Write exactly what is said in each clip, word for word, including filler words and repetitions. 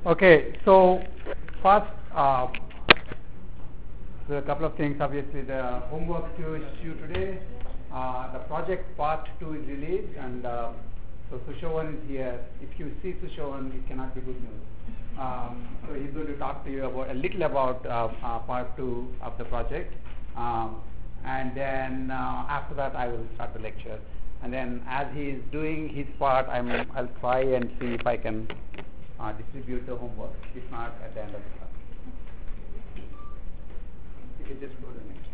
Okay, so first, uh, there are a couple of things. Obviously, the homework to issue today. Uh, the project part two is released, and uh, so Sushovan is here. If you see Sushovan, it cannot be good news. Um, so he's going to talk to you about a little about uh, uh, part two of the project, um, and then uh, after that, I will start the lecture. And then, as he is doing his part, I'm I'll try and see if I can uh, distribute the homework. If not, at the end of the class. You can just go to the next.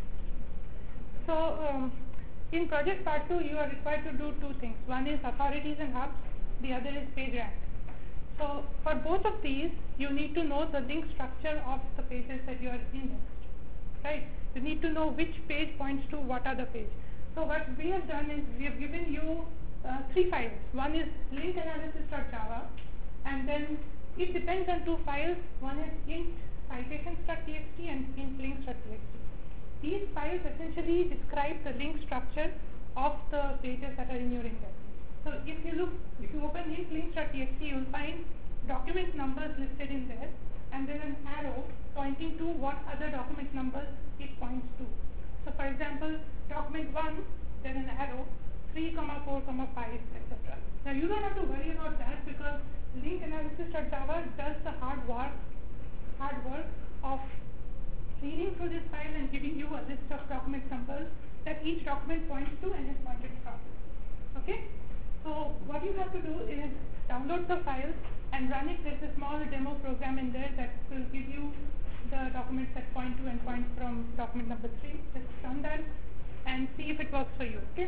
So, um, in project part two, you are required to do two things. One is authorities and hubs. The other is PageRank. So, for both of these, you need to know the link structure of the pages that you are indexed. Right? You need to know which page points to what other page. So, what we have done is we have given you uh, three files. One is link analysis dot java, and then it depends on two files. One is int citations dot t x t and int links dot t x t. These files essentially describe the link structure of the pages that are in your index. So, if you look, if you open int links dot t x t, you will find document numbers listed in there, and then an arrow pointing to what other document numbers it points to. So, for example, document one, there is an arrow, three, four, five, et cetera. Now, you don't have to worry about that because link analysis dot java does the hard work, hard work of reading through this file and giving you a list of document numbers that each document points to and is pointed from. Okay? So, what you have to do is download the file and run it. There's a small demo program in there that will give you the documents that point to and point from document number three. Just run that and see if it works for you. Okay?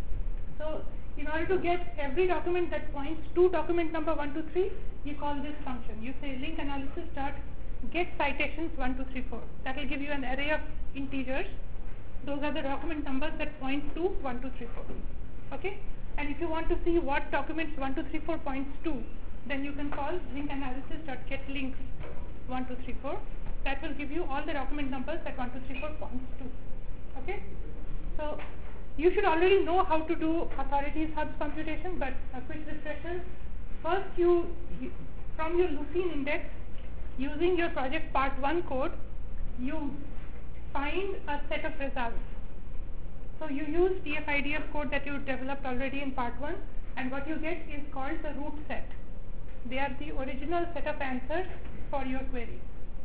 So, in order to get every document that points to document number one, two, three, you call this function. You say link analysis dot get citations one, two, three, four. That will give you an array of integers. Those are the document numbers that point to one, two, three, four. Okay? And if you want to see what documents one, two, three, four points to, then you can call link analysis dot get links one, two, three, four. That will give you all the document numbers that one, two, three, four points to. Okay? So, you should already know how to do authorities hubs computation, but a quick refresher. First, you, you from your Lucene index, using your project part one code, you find a set of results. So, you use D F I D F code that you developed already in part one, and what you get is called the root set. They are the original set of answers for your query.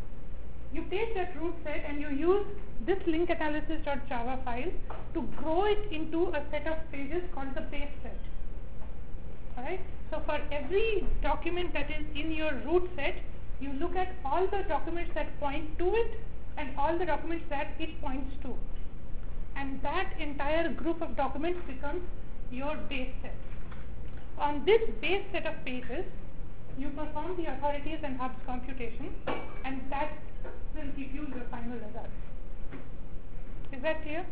You take that root set and you use this link analysis dot java file to grow it into a set of pages called the base set. Alright? So, for every document that is in your root set, you look at all the documents that point to it and all the documents that it points to. And that entire group of documents becomes your base set. On this base set of pages, you perform the authorities and hubs computation, and that will give you your final result. Is that clear?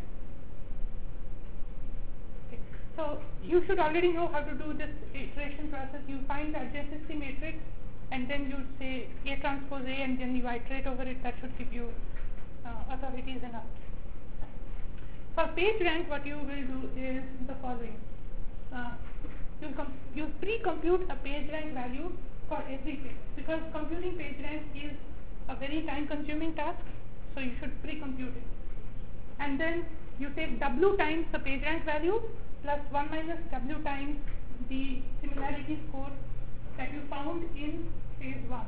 Okay. So, you should already know how to do this iteration process. You find the adjacency matrix, and then you say A transpose A, and then you iterate over it. That should give you uh, authorities and hubs. For PageRank, what you will do is the following. Uh, you, com you pre-compute a PageRank value for every page, because computing PageRank is a very time-consuming task, so you should pre-compute it. And then you take W times the PageRank value plus one minus W times the similarity score that you found in phase one.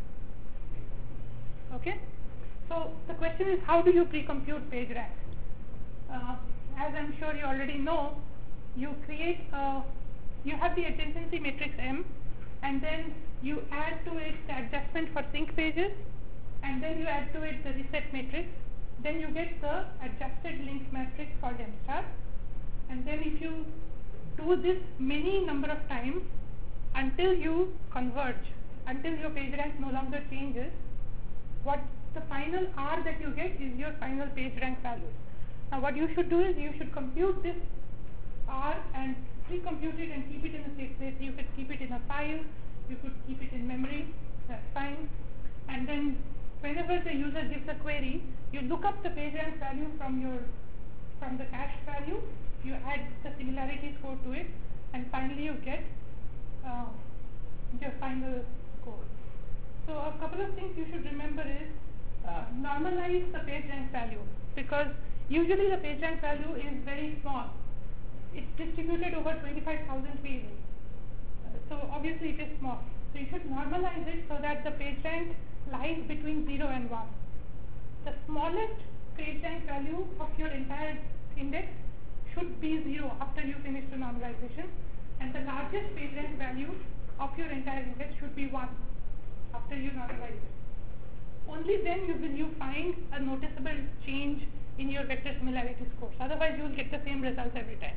Okay? So, the question is, how do you pre-compute PageRank? Uh, as I'm sure you already know, you create a, you have the adjacency matrix M, and then you add to it the adjustment for sync pages, and then you add to it the reset matrix. Then you get the adjusted link matrix called M star, and then if you do this many number of times until you converge, until your PageRank no longer changes, what the final R that you get is your final PageRank value. Now, what you should do is you should compute this R and pre-compute it and keep it in a safe place. You could keep it in a file, you could keep it in memory, that's fine. And then whenever the user gives a query, you look up the PageRank value from your from the cache value, you add the similarity score to it, and finally you get uh, your final score. So So a couple of things you should remember is uh, normalize the page rank value, because usually the page rank value is very small. It's distributed over twenty-five thousand pages. Uh, so obviously it is small. So you should normalize it so that the page rank lies between zero and one. The smallest page rank value of your entire index should be zero after you finish the normalization, and the largest page rank value of your entire index should be one after you normalize it. Only then you will you find a noticeable change in your vector similarity scores. Otherwise you will get the same results every time.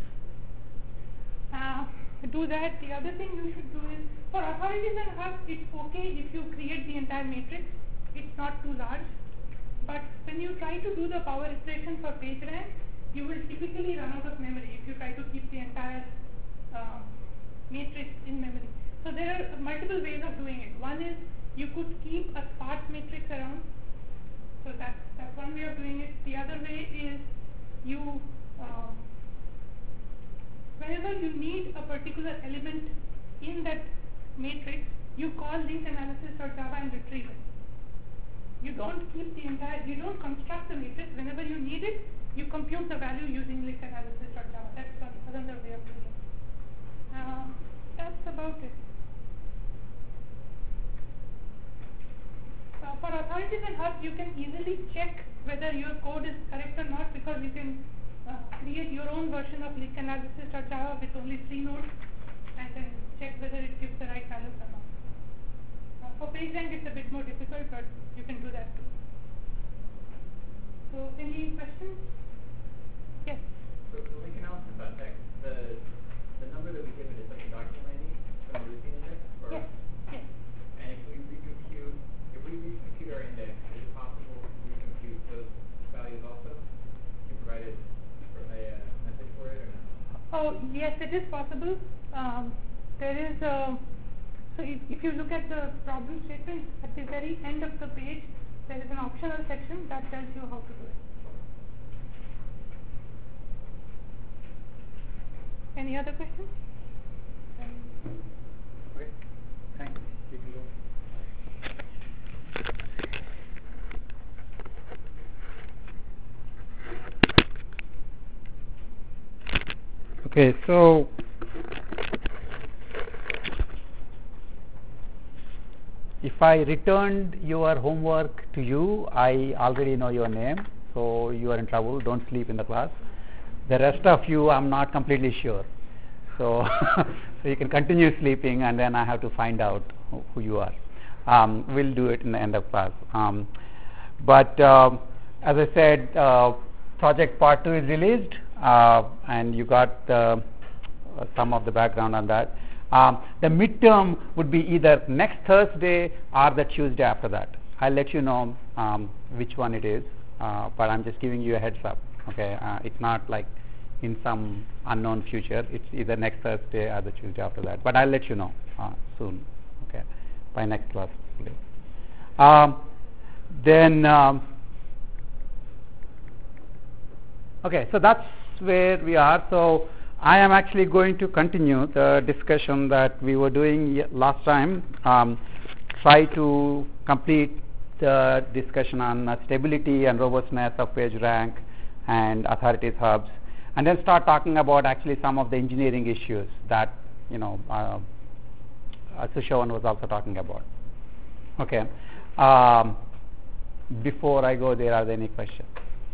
Uh, do that. The other thing you should do is, for authorities and hubs, it's okay if you create the entire matrix. It's not too large. But when you try to do the power iteration for page rank, you will typically run out of memory if you try to keep the entire uh, matrix in memory. So there are multiple ways of doing it. One is you could keep a sparse matrix around. So that's, that's one way of doing it. The other way is you, uh, whenever you need a particular element in that matrix, you call link analysis or Java and retrieve it. You don't keep the entire, you don't construct the matrix. Whenever you need it, you compute the value using link analysis or Java. That's one, another way of doing it. Uh, that's about it. Uh, for authorities and hubs, you can easily check whether your code is correct or not, because you can uh, create your own version of link analysis or Java with only three nodes and then check whether it gives the right values or not. Uh, for PageRank, it's a bit more difficult, but you can do that too. So, any questions? Yes. So, the link analysis on text, the the number that we give it is like a document I D from the routine index? Or Yes. Yes. And if we recompute, if we recompute our index, is it possible to recompute those values also? You provided for a uh, message for it or not? Oh, yes, it is possible. Um, there is a, so if, if you look at the problem statement, at the very end of the page, there is an optional section that tells you how to do it. Any other questions? Okay, thanks. You can go. Okay, so if I returned your homework to you, I already know your name, so you are in trouble. Don't sleep in the class. The rest of you, I'm not completely sure. So, so you can continue sleeping, and then I have to find out who, who you are. Um, we'll do it in the end of class. Um, but uh, as I said, uh, project part two is released, uh, and you got uh, some of the background on that. Um, the midterm would be either next Thursday or the Tuesday after that. I'll let you know um, which one it is, uh, but I'm just giving you a heads up. Okay, uh, it's not like in some unknown future. It's either next Thursday or the Tuesday after that. But I'll let you know uh, soon. Okay, by next class. Um, then, um, okay, so that's where we are. So I am actually going to continue the discussion that we were doing last time. Um, try to complete the discussion on uh, stability and robustness of PageRank and authorities hubs, and then start talking about actually some of the engineering issues that you know uh, uh, Sushavan was also talking about. Okay. Um, before I go there, are there any questions?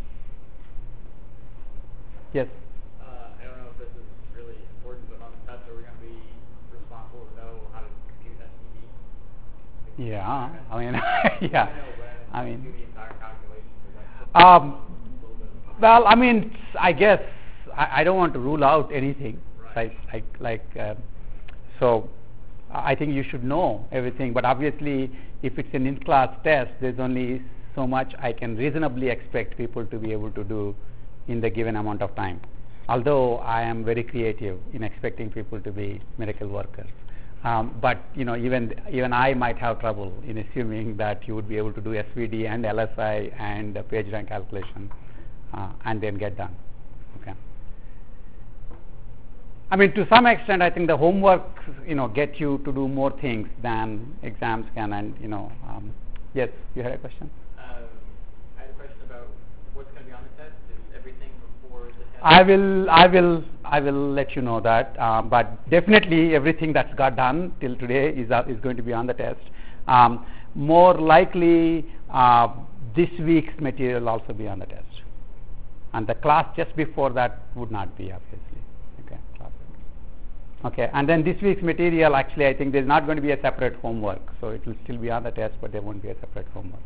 Yes. Uh, I don't know if this is really important, but on the test, are we going to be responsible to know how to compute S P D? Yeah. I mean, yeah. I mean. Do the entire calculation. Um, well, I mean, I guess I, I don't want to rule out anything. Right. Like, like, like uh, so I think you should know everything. But obviously, if it's an in-class test, there's only so much I can reasonably expect people to be able to do in the given amount of time. Although I am very creative in expecting people to be miracle workers. Um, but you know, even even I might have trouble in assuming that you would be able to do S V D and L S I and uh, PageRank calculation uh, and then get done. Okay. I mean, to some extent, I think the homework, you know, get you to do more things than exams can. And you know, um, yes, you had a question. Um, I had a question about what's going to be on the test. Is everything before the test? I will, I will, I will let you know that. Um, but definitely, everything that's got done till today is uh, is going to be on the test. Um, more likely, uh, this week's material will also be on the test, and the class just before that would not be, obviously. Okay, class. Okay, and then this week's material, actually, I think there's not going to be a separate homework, so it will still be on the test, but there won't be a separate homework.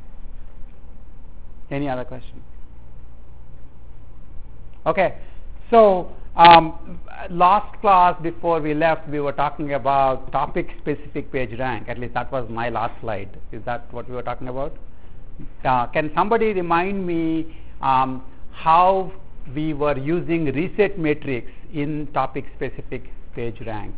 Any other question? Okay, so um, last class before we left, we were talking about topic-specific page rank. At least that was my last slide. Is that what we were talking about? Uh, can somebody remind me um, how we were using reset matrix in topic-specific page rank?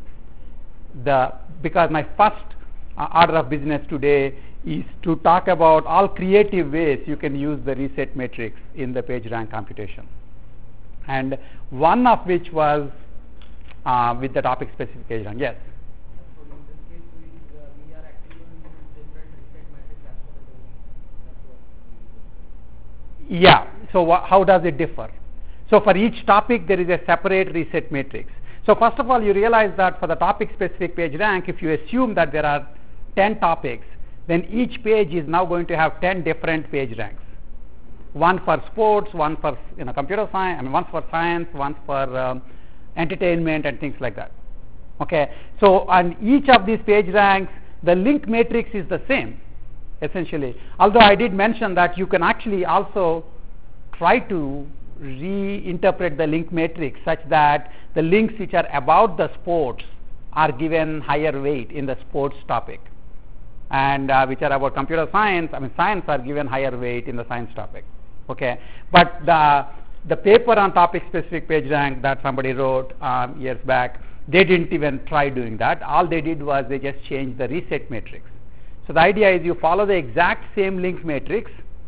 The because my first uh, order of business today is to talk about all creative ways you can use the reset matrix in the page rank computation, and one of which was uh, with the topic-specific page rank. Yes. So in this case, we, uh, we are actually going to use different reset matrix as per the domain. That's what we use. Yeah. So wh- how does it differ? So for each topic, there is a separate reset matrix. So first of all, you realize that for the topic-specific page rank, if you assume that there are ten topics, then each page is now going to have ten different page ranks. One for sports, one for you know computer science, I mean one for science, one for um, entertainment and things like that. Okay. So on each of these page ranks, the link matrix is the same, essentially. Although I did mention that you can actually also try to reinterpret the link matrix such that the links which are about the sports are given higher weight in the sports topic, and uh, which are about computer science, I mean science, are given higher weight in the science topic. Okay, but the the paper on topic specific page rank that somebody wrote um, years back, they didn't even try doing that. All they did was they just changed the reset matrix. So the idea is you follow the exact same link matrix,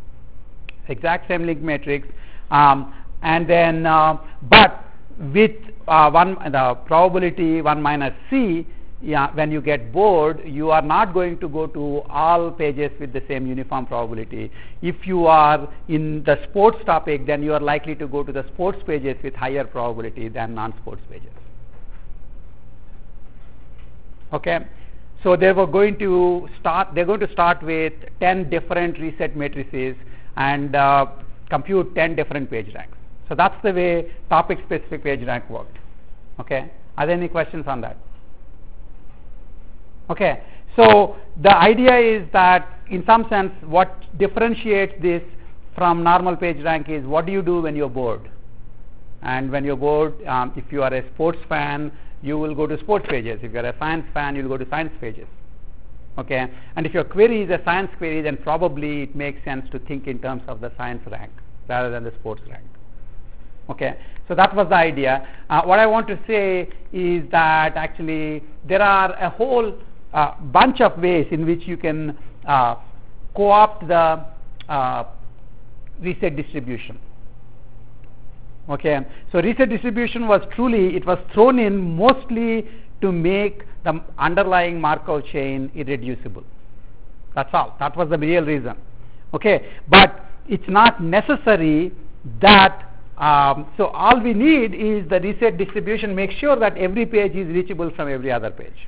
exact same link matrix, um, and then uh, but with uh, one the probability one minus c. Yeah, when you get bored, you are not going to go to all pages with the same uniform probability. If you are in the sports topic, then you are likely to go to the sports pages with higher probability than non-sports pages. Okay, so they were going to start. They're going to start with ten different reset matrices and uh, compute ten different page ranks. So that's the way topic-specific page rank worked. Okay, are there any questions on that? Okay, so the idea is that in some sense what differentiates this from normal page rank is what do you do when you're bored. And when you're bored, um, if you are a sports fan, you will go to sports pages. If you're a science fan, you'll go to science pages. Okay, and if your query is a science query, then probably it makes sense to think in terms of the science rank rather than the sports rank. Okay, so that was the idea. Uh, what I want to say is that actually there are a whole Uh, bunch of ways in which you can uh, co-opt the uh, reset distribution. Okay, so reset distribution was truly, it was thrown in mostly to make the underlying Markov chain irreducible. That's all. That was the real reason. Okay, but it's not necessary that um, so all we need is the reset distribution. Make sure that every page is reachable from every other page.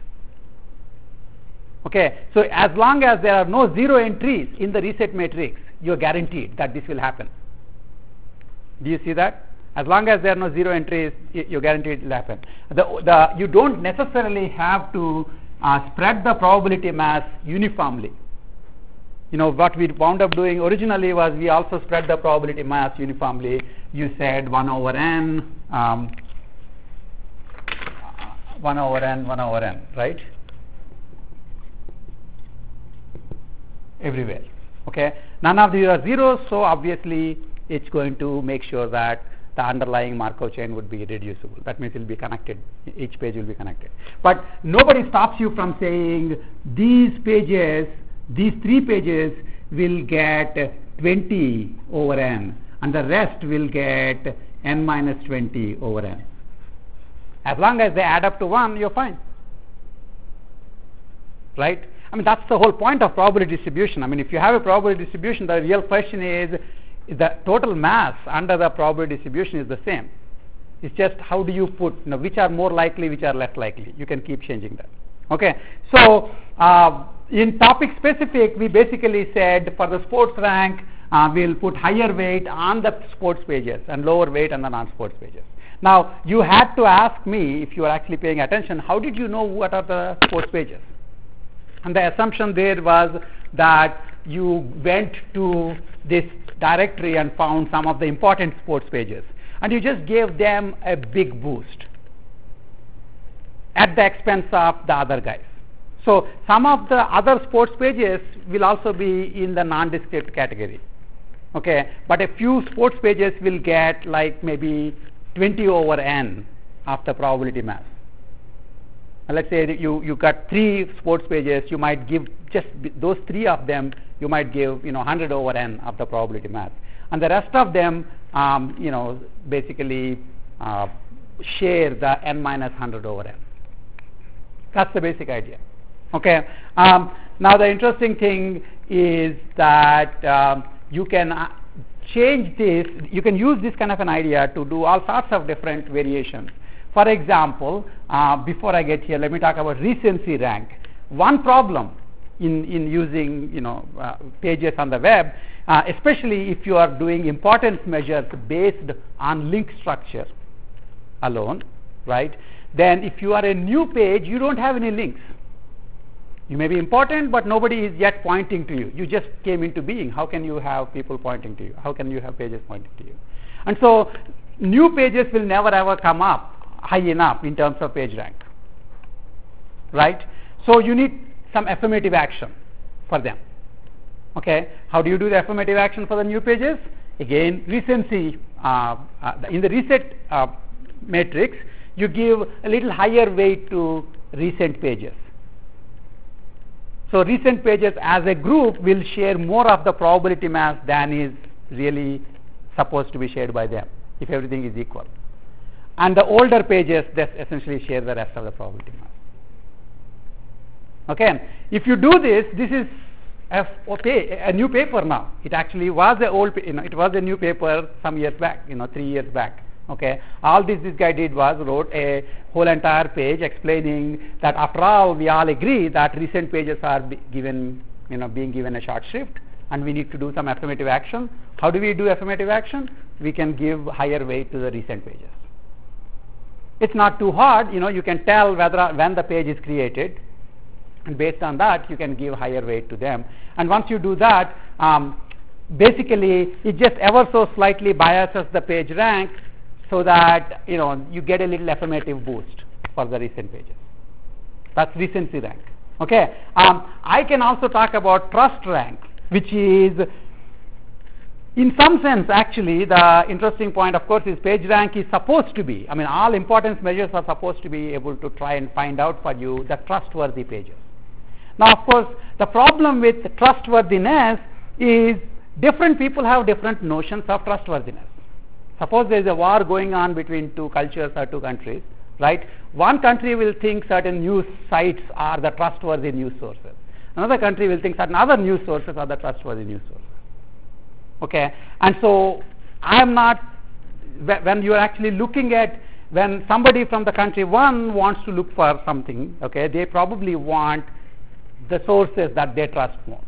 Okay, so as long as there are no zero entries in the reset matrix, you are guaranteed that this will happen. Do you see that? As long as there are no zero entries, you are guaranteed it will happen. The, the, you don't necessarily have to uh, spread the probability mass uniformly. You know, what we wound up doing originally was we also spread the probability mass uniformly. You said one over n, um, one over n, one over n, right? Everywhere. Okay, none of these are zeros, so obviously it's going to make sure that the underlying Markov chain would be reducible. That means it will be connected, each page will be connected. But nobody stops you from saying these pages, these three pages will get twenty over n and the rest will get n minus twenty over n. As long as they add up to one, you're fine. Right? I mean, that's the whole point of probability distribution. I mean, if you have a probability distribution, the real question is, is the total mass under the probability distribution is the same. It's just how do you put, you know, which are more likely, which are less likely. You can keep changing that. Okay. So, uh, in topic specific, we basically said for the sports rank, uh, we'll put higher weight on the sports pages and lower weight on the non-sports pages. Now, you had to ask me, if you are actually paying attention, how did you know what are the sports pages? And the assumption there was that you went to this directory and found some of the important sports pages, and you just gave them a big boost at the expense of the other guys. So some of the other sports pages will also be in the nondescript category. Okay, but a few sports pages will get like maybe twenty over n of the probability mass. And let's say that you, you got three sports pages, you might give just those three of them, you might give, you know, one hundred over n of the probability mass. And the rest of them, um, you know, basically uh, share the n minus one hundred over n. That's the basic idea. Okay. Um, now the interesting thing is that um, you can uh, change this, you can use this kind of an idea to do all sorts of different variations. For example, uh, before I get here, let me talk about recency rank. One problem in, in using, you know, uh, pages on the web, uh, especially if you are doing importance measures based on link structure alone, right? Then if you are a new page, you don't have any links. You may be important, but nobody is yet pointing to you. You just came into being. How can you have people pointing to you? How can you have pages pointing to you? And so new pages will never ever come up high enough in terms of page rank, right? So you need some affirmative action for them. Okay, how do you do the affirmative action for the new pages? Again, recency, uh, uh, in the reset uh, matrix, you give a little higher weight to recent pages. So recent pages as a group will share more of the probability mass than is really supposed to be shared by them, if everything is equal. And the older pages, that essentially share the rest of the probability mass. Okay, if you do this, this is a, a new paper now. It actually was a old, you know, it was a new paper some years back, you know, three years back. Okay, all this this guy did was wrote a whole entire page explaining that after all we all agree that recent pages are be given, you know, being given a short shrift, and we need to do some affirmative action. How do we do affirmative action? We can give higher weight to the recent pages. It's not too hard, you know, you can tell whether when the page is created, and based on that you can give higher weight to them. And once you do that, um, basically it just ever so slightly biases the page rank so that, you know, you get a little affirmative boost for the recent pages. That's recency rank. Okay, um, I can also talk about trust rank, which is, in some sense, actually, the interesting point, of course, is page rank is supposed to be, I mean, all importance measures are supposed to be able to try and find out for you the trustworthy pages. Now, of course, the problem with trustworthiness is different people have different notions of trustworthiness. Suppose there is a war going on between two cultures or two countries, right? One country will think certain news sites are the trustworthy news sources. Another country will think certain other news sources are the trustworthy news sources. Okay, and so I am not, when you are actually looking at, when somebody from the country one wants to look for something, okay, they probably want the sources that they trust more.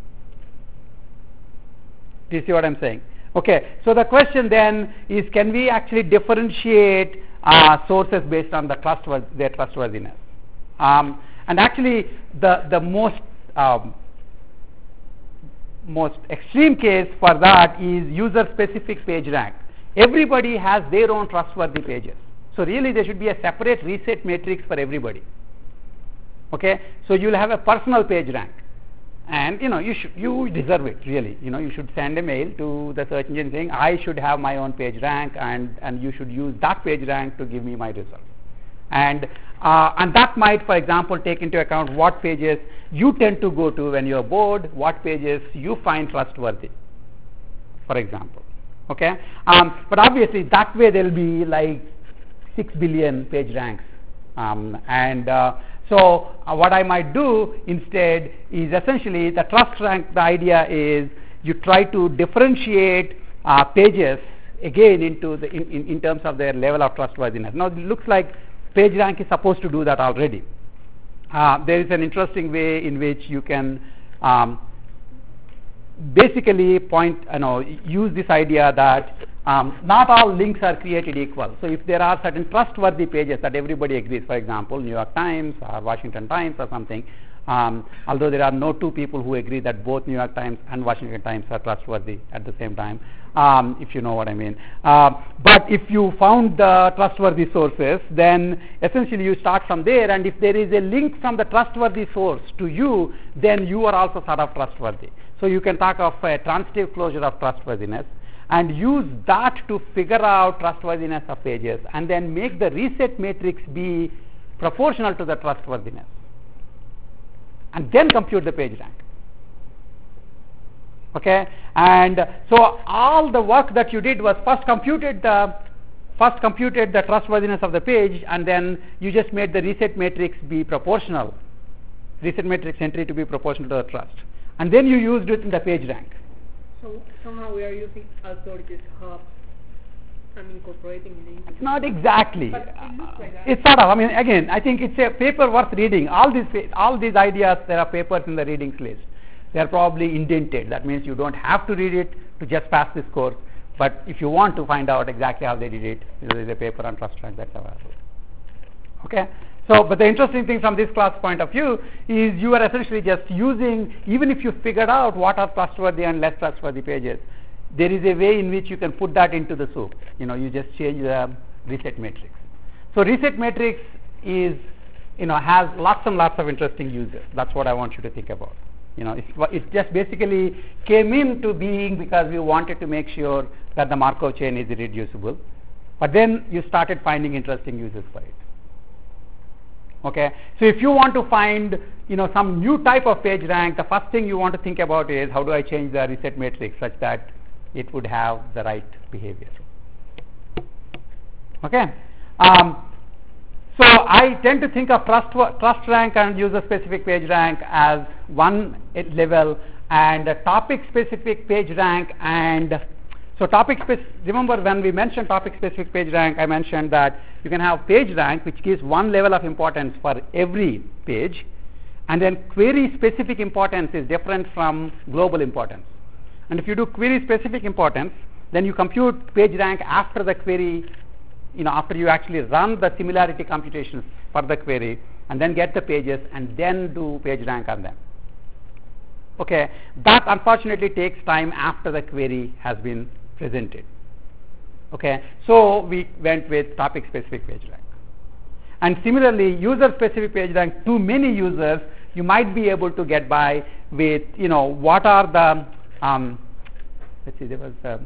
Do you see what I'm saying? Okay, so the question then is, can we actually differentiate uh, sources based on the trustworth their trustworthiness? Um, and actually, the the most um, most extreme case for that is user-specific page rank. Everybody has their own trustworthy pages. So really, there should be a separate reset matrix for everybody. Okay, so you'll have a personal page rank, and you know you should you deserve it really. You know you should send a mail to the search engine saying I should have my own page rank, and and you should use that page rank to give me my result. And uh, and that might, for example, take into account what pages you tend to go to when you're bored, what pages you find trustworthy, for example. Okay, um, but obviously that way there'll be like six billion page ranks. Um, and uh, so uh, what I might do instead is essentially the trust rank. The idea is you try to differentiate uh, pages again into the in, in, in terms of their level of trustworthiness. Now it looks like PageRank is supposed to do that already. Uh, there is an interesting way in which you can um, basically point, you know, use this idea that um, not all links are created equal. So if there are certain trustworthy pages that everybody agrees, for example, New York Times or Washington Times or something, um, although there are no two people who agree that both New York Times and Washington Times are trustworthy at the same time, um, if you know what I mean. Uh, but if you found the trustworthy sources, then essentially you start from there, and if there is a link from the trustworthy source to you, then you are also sort of trustworthy. So you can talk of a transitive closure of trustworthiness and use that to figure out trustworthiness of pages, and then make the reset matrix be proportional to the trustworthiness, and then compute the page rank. Okay, and so all the work that you did was first computed the first computed the trustworthiness of the page, and then you just made the reset matrix be proportional, reset matrix entry to be proportional to the trust, and then you used it in the page rank. So somehow we are using authorities hubs and incorporating links. Not exactly. But it looks like that. It's sort of. I mean, again, I think it's a paper worth reading. All these all these ideas, there are papers in the readings list. They are probably indented. That means you don't have to read it to just pass this course. But if you want to find out exactly how they did it, there is a paper on trust rank that's available. Okay. So, but the interesting thing from this class point of view is you are essentially just using, even if you figured out what are trustworthy and less trustworthy pages, there is a way in which you can put that into the soup. You know, you just change the reset matrix. So reset matrix is, you know, has lots and lots of interesting uses. That's what I want you to think about. You know, it's, it just basically came into being because we wanted to make sure that the Markov chain is irreducible. But then you started finding interesting uses for it. Okay, so if you want to find, you know, some new type of page rank, the first thing you want to think about is how do I change the reset matrix such that it would have the right behavior. Okay, um, so I tend to think of trust trust rank and user specific page rank as one level, and a topic specific page rank. And so topic spec remember when we mentioned topic specific page rank, I mentioned that you can have page rank which gives one level of importance for every page, and then query specific importance is different from global importance. And if you do query specific importance, then you compute page rank after the query, you know, after you actually run the similarity computations for the query, and then get the pages and then do page rank on them. Okay, that unfortunately takes time after the query has been presented. Okay, so we went with topic specific page rank. And similarly, user specific page rank, too many users, you might be able to get by with, you know, what are the um, let's see, there was um,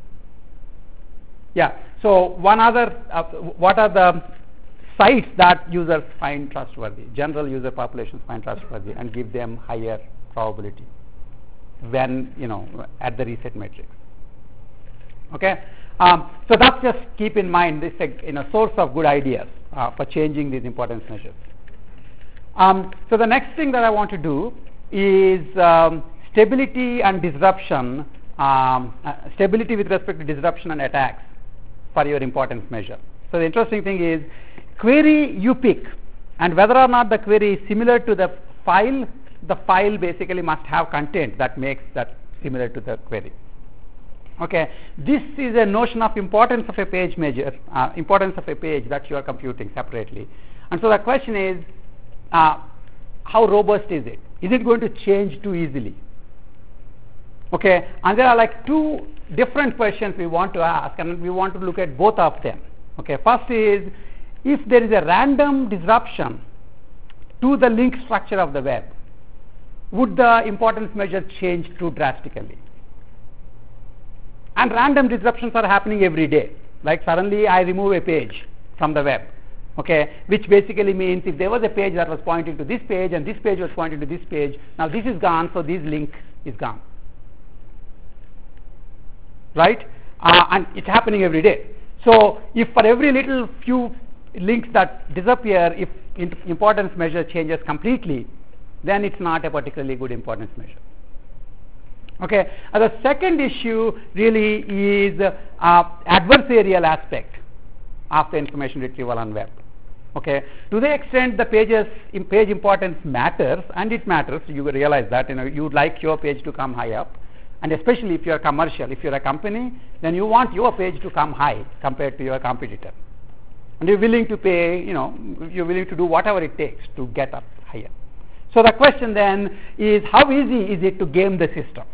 yeah, so one other uh, what are the sites that users find trustworthy, general user populations find trustworthy, and give them higher probability when, you know, at the reset matrix. Okay, um, so that's just keep in mind this, you know, source of good ideas uh, for changing these importance measures. Um, so the next thing that I want to do is um, stability and disruption, um, uh, stability with respect to disruption and attacks for your importance measure. So the interesting thing is query you pick, and whether or not the query is similar to the file, the file basically must have content that makes that similar to the query. Okay, this is a notion of importance of a page measure, uh, importance of a page that you are computing separately. And so the question is, uh, how robust is it? Is it going to change too easily? Okay, and there are like two different questions we want to ask, and we want to look at both of them. Okay, first is, if there is a random disruption to the link structure of the web, would the importance measure change too drastically? And random disruptions are happening every day. Like suddenly I remove a page from the web, okay, which basically means if there was a page that was pointing to this page and this page was pointing to this page, now this is gone, so this link is gone. Right? Uh, and it's happening every day. So if for every little few links that disappear if in importance measure changes completely, then it's not a particularly good importance measure. Okay, and the second issue really is uh, adversarial aspect of the information retrieval on web. Okay, to the extent the pages in page importance matters, and it matters, you will realize that you know you would like your page to come high up, and especially if you are commercial, if you are a company, then you want your page to come high compared to your competitor, and you're willing to pay, you know, you're willing to do whatever it takes to get up higher. So the question then is, how easy is it to game the system?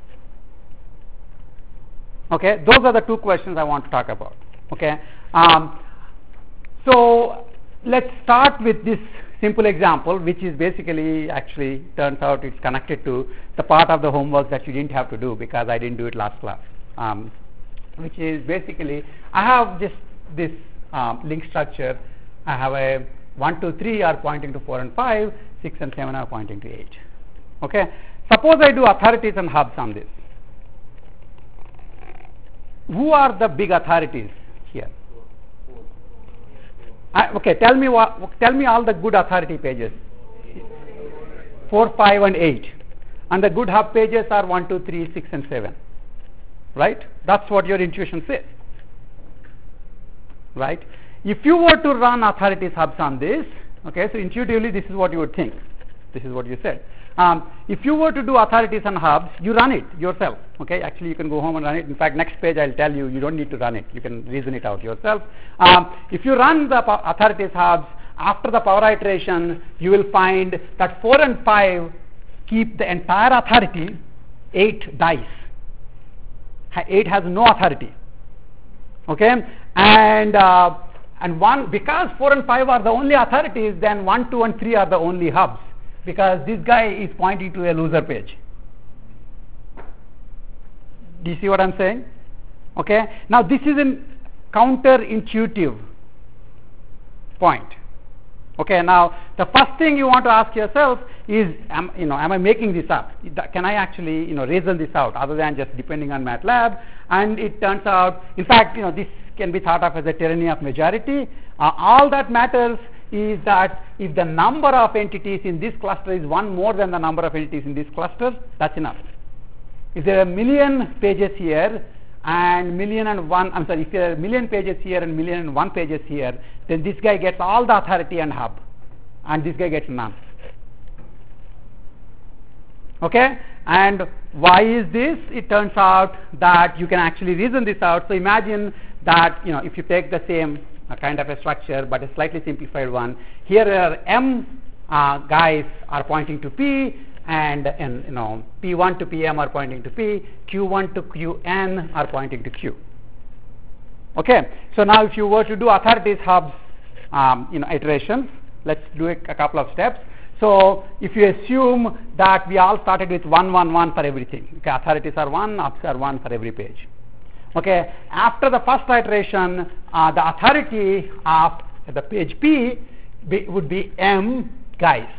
Okay, those are the two questions I want to talk about. Okay, um, so let's start with this simple example, which is basically actually turns out it's connected to the part of the homework that you didn't have to do because I didn't do it last class, um, which is basically I have just this um, link structure. I have a one, two, three are pointing to four and five, six and seven are pointing to eight. Okay, suppose I do authorities and hubs on this. Who are the big authorities here? I, okay, tell me what. Tell me all the good authority pages. Four, five, and eight, and the good hub pages are one, two, three, six, and seven. Right? That's what your intuition says. Right? If you were to run authorities hubs on this, okay, so intuitively this is what you would think. This is what you said. Um, if you were to do authorities and hubs, you run it yourself. Okay, actually you can go home and run it. In fact, next page I'll tell you, you don't need to run it. You can reason it out yourself. Um, if you run the authorities hubs, after the power iteration, you will find that four and five keep the entire authority, eight dies. eight has no authority. Okay, and uh, and one, because four and five are the only authorities, then one, two, and three are the only hubs, because this guy is pointing to a loser page. Do you see what I'm saying? Okay, now this is a counterintuitive point. Okay, now the first thing you want to ask yourself is, am, you know, am I making this up? Can I actually, you know, reason this out other than just depending on MATLAB? And it turns out, in fact, you know, this can be thought of as a tyranny of majority. Uh, all that matters is that if the number of entities in this cluster is one more than the number of entities in this cluster, that's enough. If there are a million pages here and million and one, I'm sorry, if there are a million pages here and million and one pages here, then this guy gets all the authority and hub, and this guy gets none. Okay, and why is this? It turns out that you can actually reason this out. So imagine that, you know, if you take the same uh, kind of a structure but a slightly simplified one, here are m uh, guys are pointing to p, and, and you know p one to pm are pointing to p, q one to qn are pointing to q. Okay, so now if you were to do authorities hubs, um, you know, iterations, let's do a, a couple of steps. So if you assume that we all started with one, one, one for everything, okay, authorities are one, hubs are one for every page. Okay, after the first iteration, uh, the authority of the page P be, would be m guys,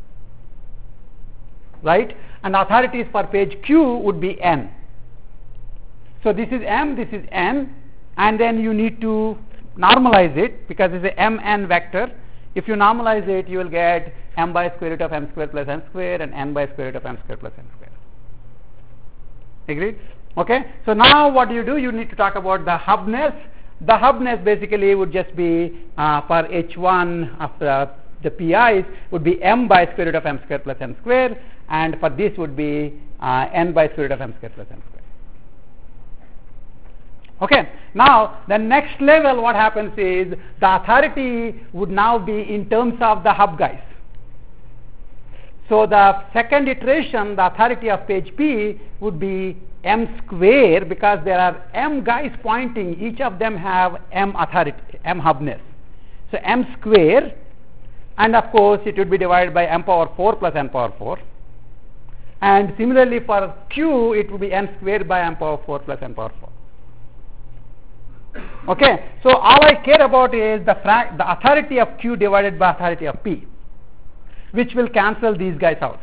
right? And authorities for page Q would be n. So this is m, this is n, and then you need to normalize it because it's a mn vector. If you normalize it, you will get m by square root of m square plus n square and n by square root of m square plus n square. Agreed? Okay, so now what do you do? You need to talk about the hubness. The hubness basically would just be uh, for h one of the, the P Is would be m by square root of m square plus n square, and for this would be uh, n by square root of m square plus n square. Okay, now the next level what happens is the authority would now be in terms of the hub guys. So the second iteration, the authority of page P would be m square, because there are m guys pointing, each of them have m authority, m hubness. So m square, and of course it would be divided by m power four plus n power four. And similarly for Q, it would be n squared by m power four plus n power four. Okay, so all I care about is the, fra the authority of Q divided by authority of P, which will cancel these guys out.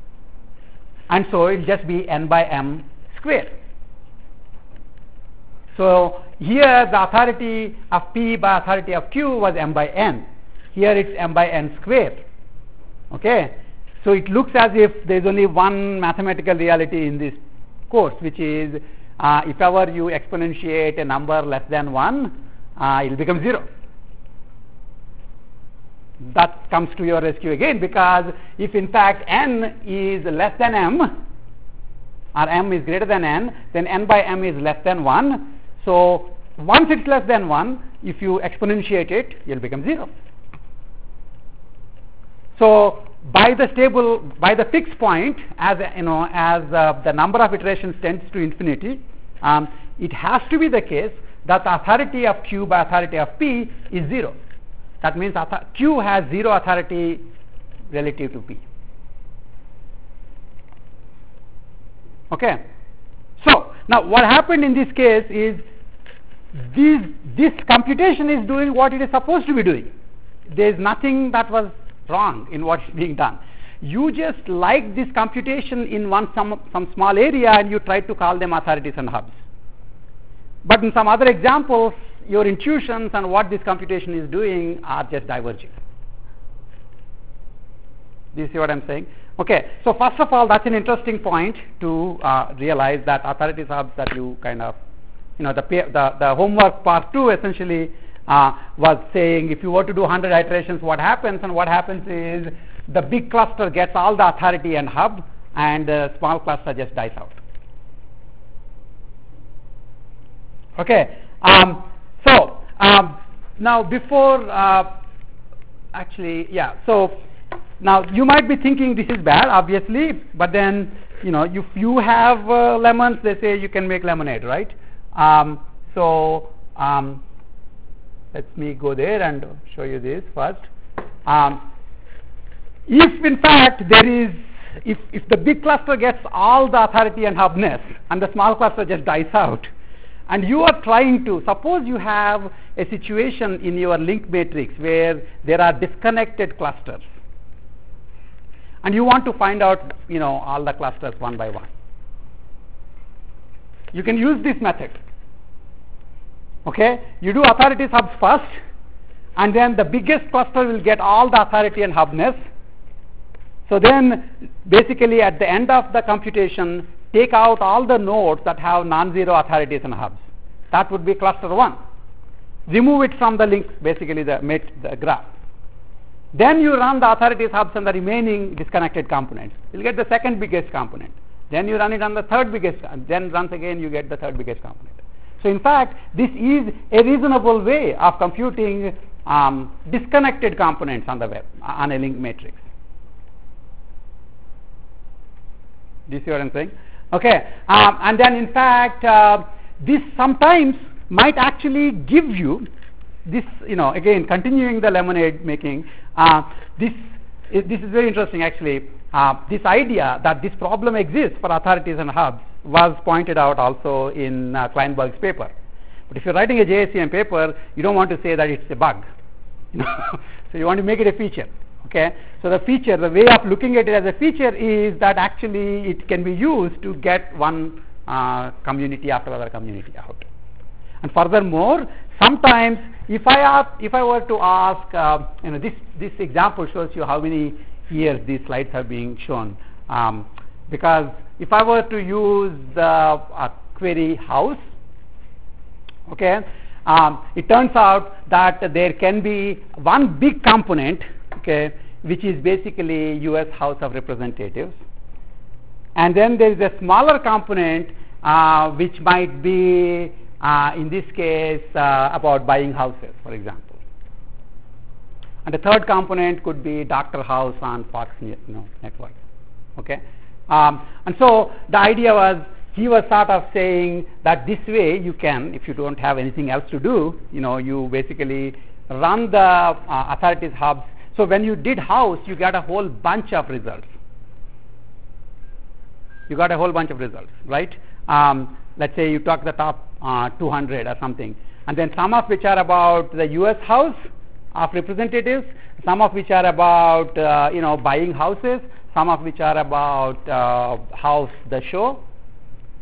And so it will just be n by m square. So here the authority of P by authority of Q was m by n. Here it's m by n square. Okay, so it looks as if there is only one mathematical reality in this course, which is uh, if ever you exponentiate a number less than one, uh, it will become zero. That comes to your rescue again, because if in fact n is less than m, or m is greater than n, then n by m is less than one. So once it's less than one, if you exponentiate it, it will become zero. So by the stable, by the fixed point, as you know, as uh, the number of iterations tends to infinity, um, it has to be the case that the authority of Q by authority of P is zero. That means Q has zero authority relative to P. Okay. So now what happened in this case is this, this computation is doing what it is supposed to be doing. There is nothing that was wrong in what is being done. You just like this computation in one some, some small area, and you try to call them authorities and hubs. But in some other examples, your intuitions and what this computation is doing are just diverging. Do you see what I'm saying? Okay, so first of all, that's an interesting point to uh, realize that authorities hubs that you kind of, you know, the, the, the homework part two essentially uh, was saying if you were to do one hundred iterations, what happens, and what happens is the big cluster gets all the authority and hub, and the small cluster just dies out. Okay, um, so um, now before, uh, actually, yeah, so now you might be thinking this is bad, obviously, but then, you know, if you have uh, lemons, they say you can make lemonade, right? Um, so um, let me go there and show you this first. Um, if in fact there is, if, if the big cluster gets all the authority and hubness and the small cluster just dies out, and you are trying to, suppose you have a situation in your link matrix where there are disconnected clusters, and you want to find out, you know, all the clusters one by one. You can use this method. Okay, you do authorities hubs first, and then the biggest cluster will get all the authority and hubness. So then basically at the end of the computation, take out all the nodes that have non-zero authorities and hubs. That would be cluster one. Remove it from the link, basically the, the graph. Then you run the authorities hubs on the remaining disconnected components. You'll get the second biggest component. Then you run it on the third biggest, and then once again you get the third biggest component. So in fact, this is a reasonable way of computing um, disconnected components on the web, on a link matrix. Do you see what I'm saying? Okay, um, and then in fact, uh, this sometimes might actually give you this, you know, again continuing the lemonade making, uh, this, is, this is very interesting actually. Uh, this idea that this problem exists for authorities and hubs was pointed out also in uh, Kleinberg's paper. But if you're writing a J S E M paper, you don't want to say that it's a bug. You know? So you want to make it a feature. Okay, so the feature, the way of looking at it as a feature is that actually it can be used to get one uh, community after other community out. And furthermore, sometimes if I ask, if I were to ask, uh, you know, this this example shows you how many years these slides are being shown. Um, because if I were to use the uh, query house, okay, um, it turns out that there can be one big component, okay, which is basically U S House of Representatives, and then there is a smaller component uh, which might be uh, in this case uh, about buying houses, for example, and the third component could be Doctor House on Fox you know, network. Okay, um, and so the idea was, he was sort of saying that this way you can, if you don't have anything else to do, you know, you basically run the uh, authorities hubs. So when you did house, you got a whole bunch of results. You got a whole bunch of results, right? Um, let's say you took the top uh, two hundred or something, and then some of which are about the U S House of Representatives, some of which are about uh, you know buying houses, some of which are about uh, House the show.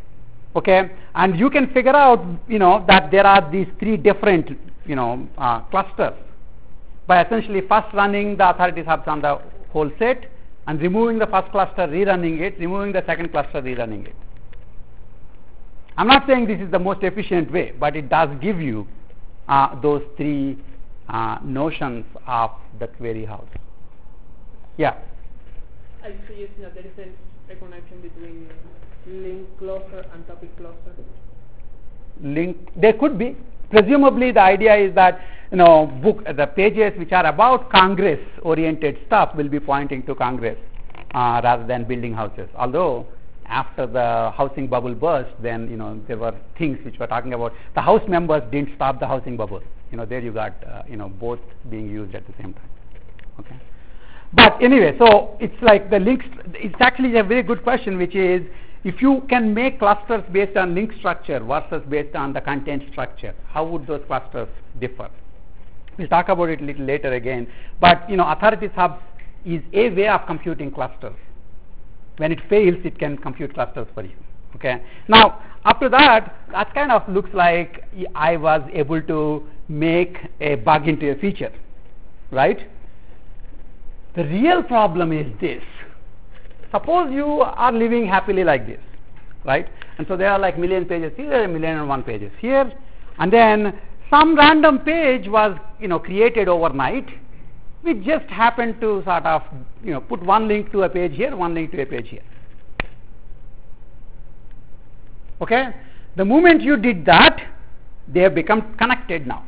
Okay, and you can figure out, you know, that there are these three different, you know, uh, clusters by essentially first running the authorities hubs on the whole set and removing the first cluster, rerunning it, removing the second cluster, rerunning it. I'm not saying this is the most efficient way, but it does give you uh, those three uh, notions of the query house. Yeah. Are you suggesting that there is a, a connection between link cluster and topic cluster? Link, there could be. Presumably the idea is that, you know, book the pages which are about Congress oriented stuff will be pointing to Congress uh, rather than building houses. Although after the housing bubble burst, then, you know, there were things which were talking about the House members didn't stop the housing bubble. You know, there you got uh, you know, both being used at the same time. Okay. But anyway, so it's like the links. It's actually a very good question, which is, if you can make clusters based on link structure versus based on the content structure, how would those clusters differ? We'll talk about it a little later again. But, you know, authorities hubs is a way of computing clusters. When it fails, it can compute clusters for you. Okay. Now, after that, that kind of looks like I was able to make a bug into a feature, right? The real problem is this. Suppose you are living happily like this, right? And so there are like million pages here, a million and one pages here, and then some random page was, you know, created overnight, which just happened to sort of, you know, put one link to a page here, one link to a page here. Okay? The moment you did that, they have become connected now.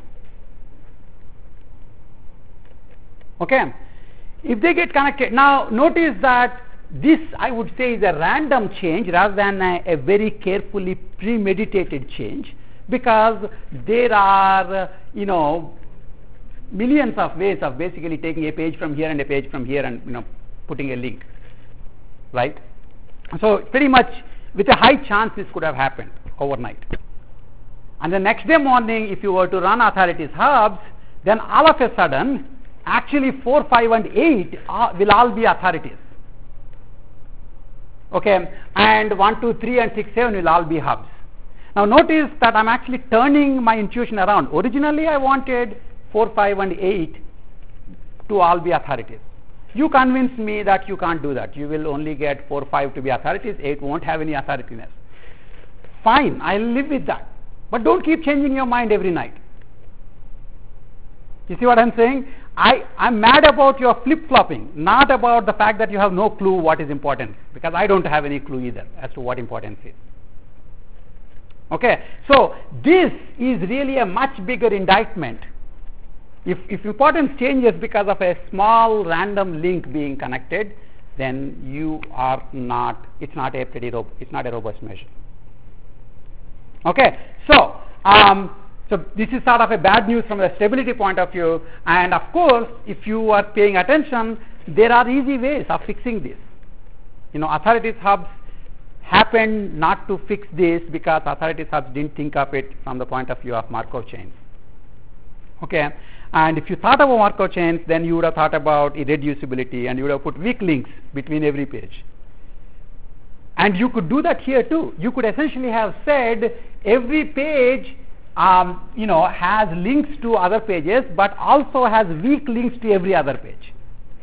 Okay? If they get connected, now notice that this, I would say, is a random change rather than a, a very carefully premeditated change, because there are, uh, you know, millions of ways of basically taking a page from here and a page from here and, you know, putting a link, right? So pretty much with a high chance this could have happened overnight. And the next day morning, if you were to run authorities hubs, then all of a sudden, actually four, five, and eight are, will all be authorities. Okay, and one, two, three, and six, seven will all be hubs. Now notice that I'm actually turning my intuition around. Originally I wanted four, five, and eight to all be authorities. You convinced me that you can't do that. You will only get four, five to be authorities, eight won't have any authorityness. Fine, I'll live with that. But don't keep changing your mind every night. You see what I'm saying? I, I'm mad about your flip-flopping, not about the fact that you have no clue what is important, because I don't have any clue either as to what importance is. Okay, so this is really a much bigger indictment. If, if importance changes because of a small random link being connected, then you are not, it's not a pretty, ro- it's not a robust measure. Okay, so, um, so this is sort of a bad news from a stability point of view, and of course, if you are paying attention, there are easy ways of fixing this. You know, authorities hubs happened not to fix this because authorities hubs didn't think of it from the point of view of Markov chains. Okay, and if you thought about Markov chains, then you would have thought about irreducibility, and you would have put weak links between every page. And you could do that here too. You could essentially have said every page um, you know, has links to other pages, but also has weak links to every other page.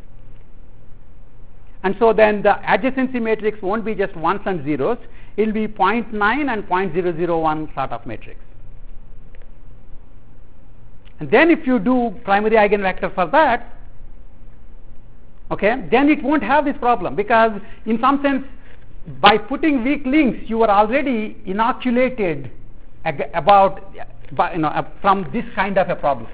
And so then the adjacency matrix won't be just ones and zeros, it will be zero point nine and zero point zero zero one sort of matrix. And then if you do primary eigenvector for that, okay, then it won't have this problem, because in some sense, by putting weak links, you are already inoculated ag- about, you know, from this kind of a problem.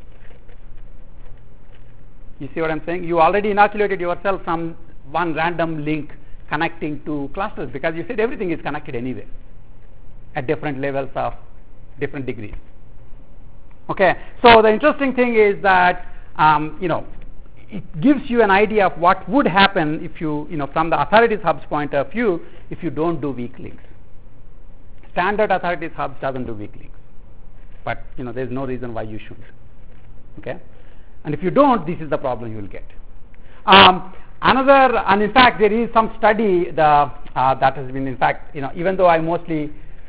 You see what I'm saying? You already inoculated yourself from one random link connecting to clusters, because you said everything is connected anyway at different levels of different degrees. Okay, so the interesting thing is that um, you know, it gives you an idea of what would happen if you, you know, from the authorities hubs point of view, if you don't do weak links. Standard authorities hubs doesn't do weak links, but you know, there's no reason why you should. Okay, and if you don't, this is the problem you will get. Um, another, and in fact, there is some study the, uh, that has been, in fact, you know, even though I mostly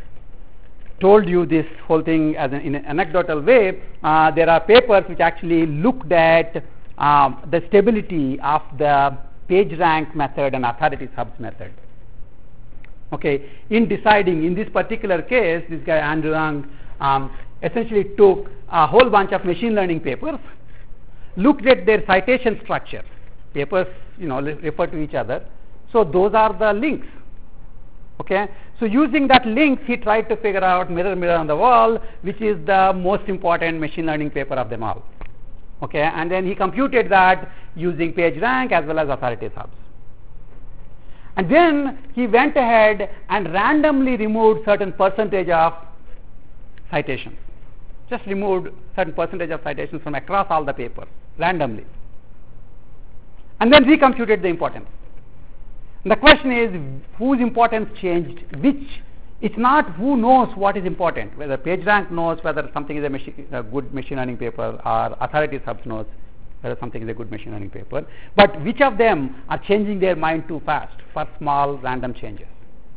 told you this whole thing as an, in an anecdotal way, uh, there are papers which actually looked at um, the stability of the PageRank method and authority subs method. Okay, in deciding, in this particular case, this guy Andrew Ng um, essentially took a whole bunch of machine learning papers, looked at their citation structure. Papers, you know, refer to each other. So those are the links. Okay, so using that links, he tried to figure out mirror, mirror on the wall, which is the most important machine learning paper of them all. Okay, and then he computed that using PageRank as well as authority subs. And then he went ahead and randomly removed certain percentage of citations. Just removed certain percentage of citations from across all the papers, randomly. And then recomputed the importance. And the question is, whose importance changed which? It's not who knows what is important, whether PageRank knows whether something is a, machi- a good machine learning paper, or authority subs knows whether something is a good machine learning paper, but which of them are changing their mind too fast for small random changes.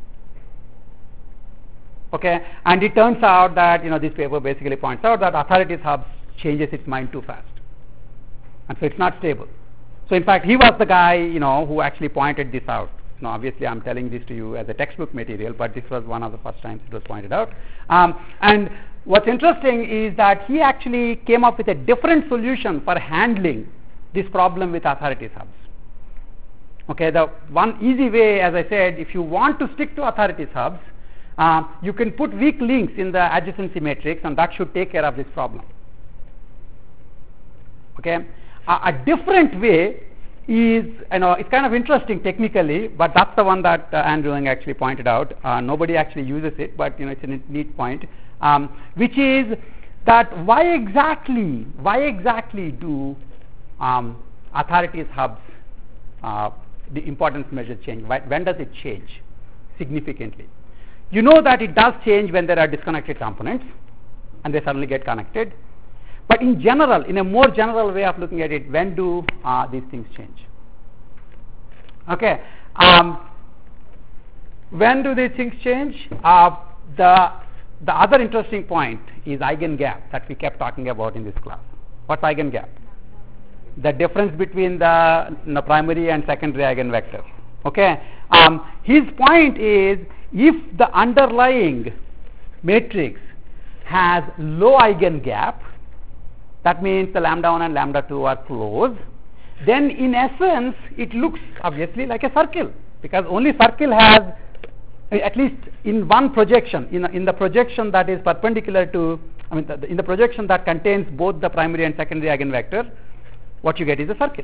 Okay, and it turns out that, you know, this paper basically points out that authority subs changes its mind too fast, and so it's not stable. So in fact, he was the guy, you know, who actually pointed this out. Now, obviously, I'm telling this to you as a textbook material, but this was one of the first times it was pointed out. Um, and what's interesting is that he actually came up with a different solution for handling this problem with authority subs. Okay, the one easy way, as I said, if you want to stick to authority subs, uh, you can put weak links in the adjacency matrix, and that should take care of this problem. Okay, a, a different way is, you know, it's kind of interesting technically, but that's the one that uh, Andrew Ng actually pointed out. Uh, nobody actually uses it, but, you know, it's a neat point, um, which is that why exactly, why exactly do um, authority subs, uh, the importance measure change? Why, when does it change significantly? You know that it does change when there are disconnected components, and they suddenly get connected. But in general, in a more general way of looking at it, when do uh, these things change? Okay, um, when do these things change? Uh, the the other interesting point is eigengap that we kept talking about in this class. What's eigengap? The difference between the, the primary and secondary eigenvector. Okay, um, his point is, if the underlying matrix has low eigengap, that means the lambda one and lambda two are closed, then in essence it looks obviously like a circle, because only circle has, at least in one projection, in, in the projection that is perpendicular to, I mean the, in the projection that contains both the primary and secondary eigenvector, what you get is a circle.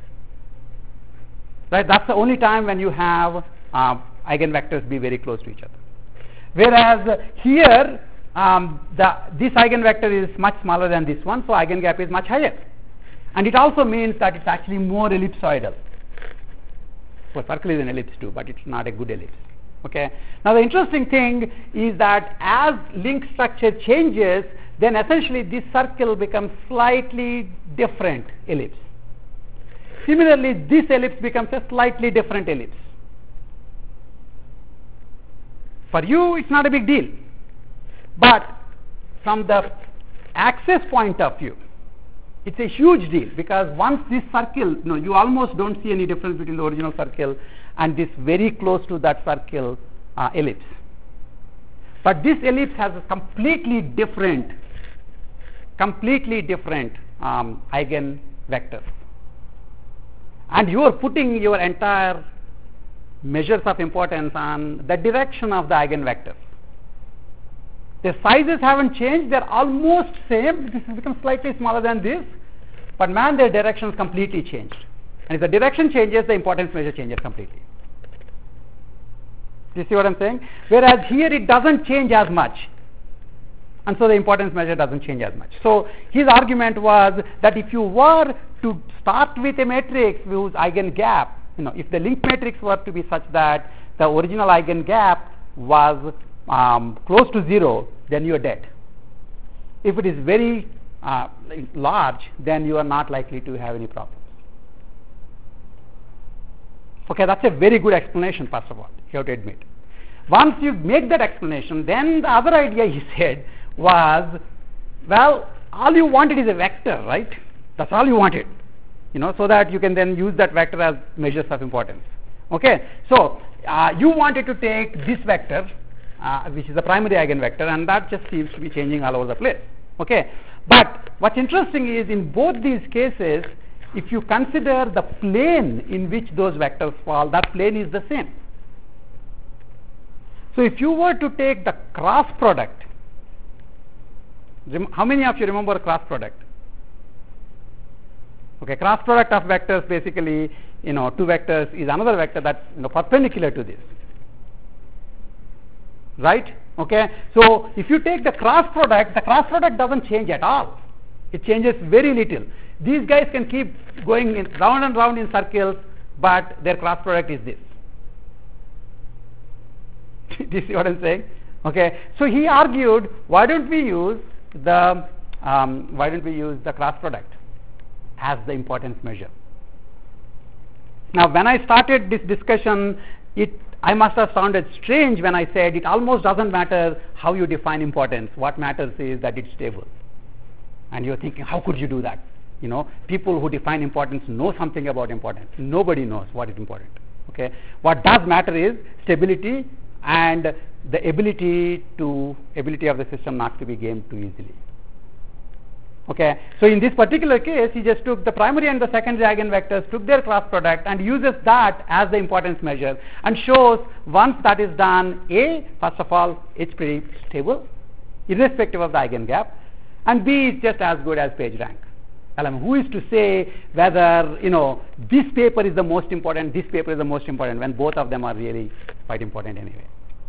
Right? That's the only time when you have uh, eigenvectors be very close to each other. Whereas uh, here, Um, the, this eigenvector is much smaller than this one, so eigengap is much higher. And it also means that it's actually more ellipsoidal. Well, circle is an ellipse too, but it's not a good ellipse. Okay. Now the interesting thing is that as link structure changes, then essentially this circle becomes slightly different ellipse. Similarly, this ellipse becomes a slightly different ellipse. For you, it's not a big deal. But from the access point of view, it's a huge deal, because once this circle, you know, you almost don't see any difference between the original circle and this very close to that circle uh, ellipse. But this ellipse has a completely different, completely different um, eigenvector. And you are putting your entire measures of importance on the direction of the eigenvector. The sizes haven't changed, they're almost same. This has become slightly smaller than this, but man, their directions completely changed. And if the direction changes, the importance measure changes completely. Do you see what I'm saying? Whereas here it doesn't change as much, and so the importance measure doesn't change as much. So his argument was that if you were to start with a matrix whose eigengap, you know, if the link matrix were to be such that the original eigengap was Um, close to zero, then you are dead. If it is very uh, large, then you are not likely to have any problems. Okay, that's a very good explanation, first of all, you have to admit. once you make that explanation, then the other idea he said was, well, all you wanted is a vector, right? That's all you wanted, you know, so that you can then use that vector as measures of importance. Okay, so uh, you wanted to take this vector, uh, which is the primary eigenvector, and that just seems to be changing all over the place. Okay, but what's interesting is in both these cases, if you consider the plane in which those vectors fall, that plane is the same. So if you were to take the cross product, how many of you remember cross product? Okay, cross product of vectors basically, you know, two vectors is another vector that's, you know, perpendicular to this, right? Okay, so if you take the cross product, the cross product doesn't change at all. It changes very little. These guys can keep going in round and round in circles, but their cross product is this. Do you see what I'm saying? Okay, so he argued, why don't we use the um, why don't we use the cross product as the importance measure? Now, when I started this discussion, it I must have sounded strange when I said it almost doesn't matter how you define importance. What matters is that it's stable. And you're thinking, how could you do that? You know, people who define importance know something about importance. Nobody knows what is important. Okay, what does matter is stability and the ability to ability of the system not to be gamed too easily. Okay, so in this particular case, he just took the primary and the secondary eigenvectors, took their cross product, and uses that as the importance measure, and shows once that is done, A, first of all, it's pretty stable, irrespective of the eigengap, and B is just as good as PageRank. Well, I mean, who is to say whether, you know, this paper is the most important, this paper is the most important, when both of them are really quite important anyway?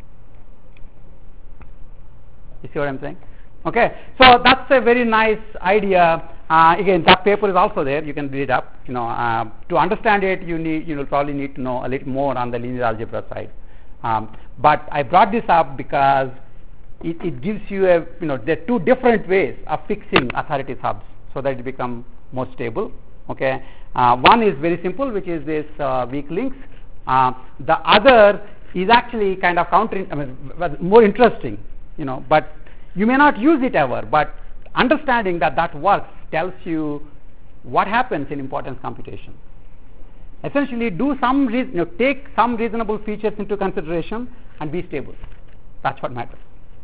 You see what I'm saying? Okay, so that's a very nice idea. Uh, again, that paper is also there. You can read it up. You know, uh, to understand it, you need, you know, probably need to know a little more on the linear algebra side. Um, but I brought this up because it, it gives you a, you know, there are two different ways of fixing authority subs so that it becomes more stable. Okay, uh, one is very simple, which is this uh, weak links. Uh, the other is actually kind of counter, I mean, more interesting. You know, but you may not use it ever, but understanding that that works tells you what happens in importance computation. Essentially, do some reason, you know, take some reasonable features into consideration and be stable. That's what matters.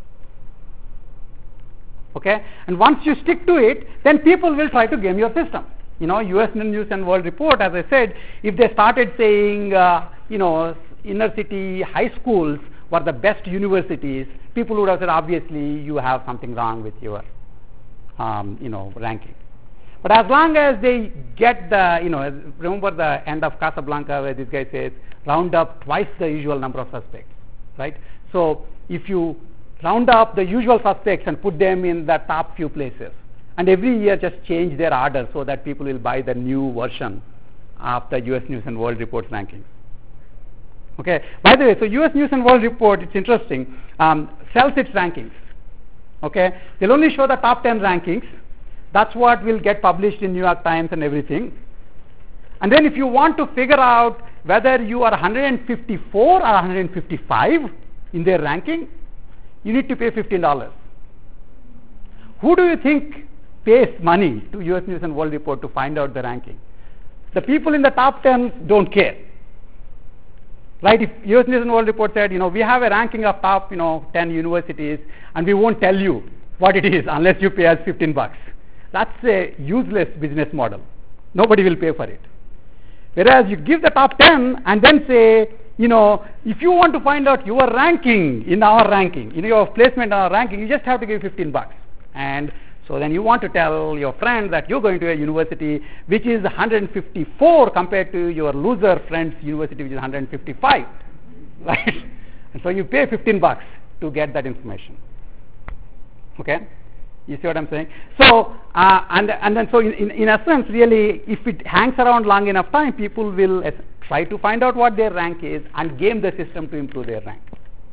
Okay, and once you stick to it, then people will try to game your system. You know, U S News and World Report, as I said, if they started saying, uh, you know, inner city high schools were the best universities, people would have said, obviously, you have something wrong with your, um, you know, ranking. But as long as they get the, you know, remember the end of Casablanca where this guy says, round up twice the usual number of suspects, right? So if you round up the usual suspects and put them in the top few places, and every year just change their order so that people will buy the new version of the U S News and World Report's rankings. Okay. By the way, so U S News and World Report, it's interesting, um, sells its rankings. Okay. They'll only show the top ten rankings. That's what will get published in New York Times and everything. And then if you want to figure out whether you are one hundred fifty-four or one hundred fifty-five in their ranking, you need to pay fifteen dollars. Who do you think pays money to U S News and World Report to find out the ranking? The people in the top ten don't care. Right, if U S News and World Report said, you know, we have a ranking of top, you know, ten universities, and we won't tell you what it is unless you pay us fifteen bucks. That's a useless business model. Nobody will pay for it. Whereas you give the top ten and then say, you know, if you want to find out your ranking in our ranking, in your placement in our ranking, you just have to give fifteen bucks. And so then you want to tell your friend that you're going to a university which is one hundred fifty-four compared to your loser friend's university which is one hundred fifty-five, right? And so you pay fifteen bucks to get that information. Okay, you see what I'm saying? So uh, and and then so in, in in essence, really, if it hangs around long enough time, people will uh, try to find out what their rank is and game the system to improve their rank.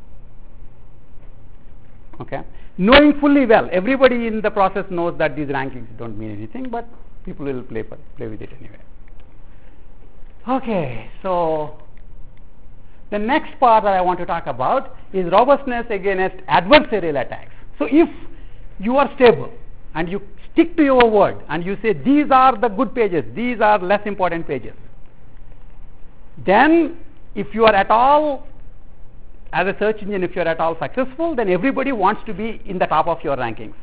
Okay. Knowing fully well, everybody in the process knows that these rankings don't mean anything, but people will play for, play with it anyway. Okay, so the next part that I want to talk about is robustness against adversarial attacks. So if you are stable and you stick to your word and you say these are the good pages, these are less important pages, then if you are at all, as a search engine, if you are at all successful, then everybody wants to be in the top of your rankings.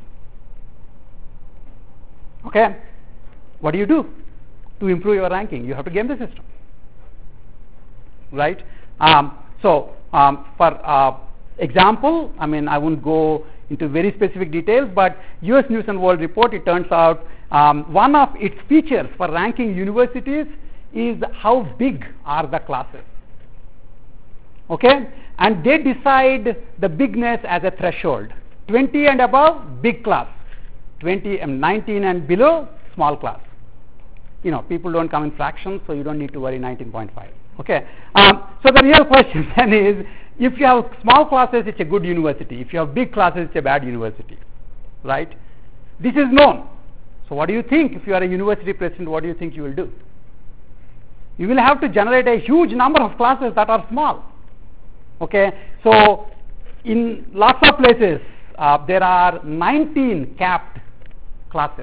Okay? What do you do to improve your ranking? You have to game the system. Right? Um, so, um, for uh, example, I mean, I won't go into very specific details, but U S News and World Report, it turns out um, one of its features for ranking universities is how big are the classes. Okay? And they decide the bigness as a threshold. twenty and above, big class. twenty and nineteen and below, small class. You know, people don't come in fractions, so you don't need to worry nineteen point five. Okay? Um, so the real question then is, if you have small classes, it's a good university. If you have big classes, it's a bad university. Right? This is known. So what do you think if you are a university president, what do you think you will do? You will have to generate a huge number of classes that are small. Okay? So in lots of places, uh, there are nineteen capped classes.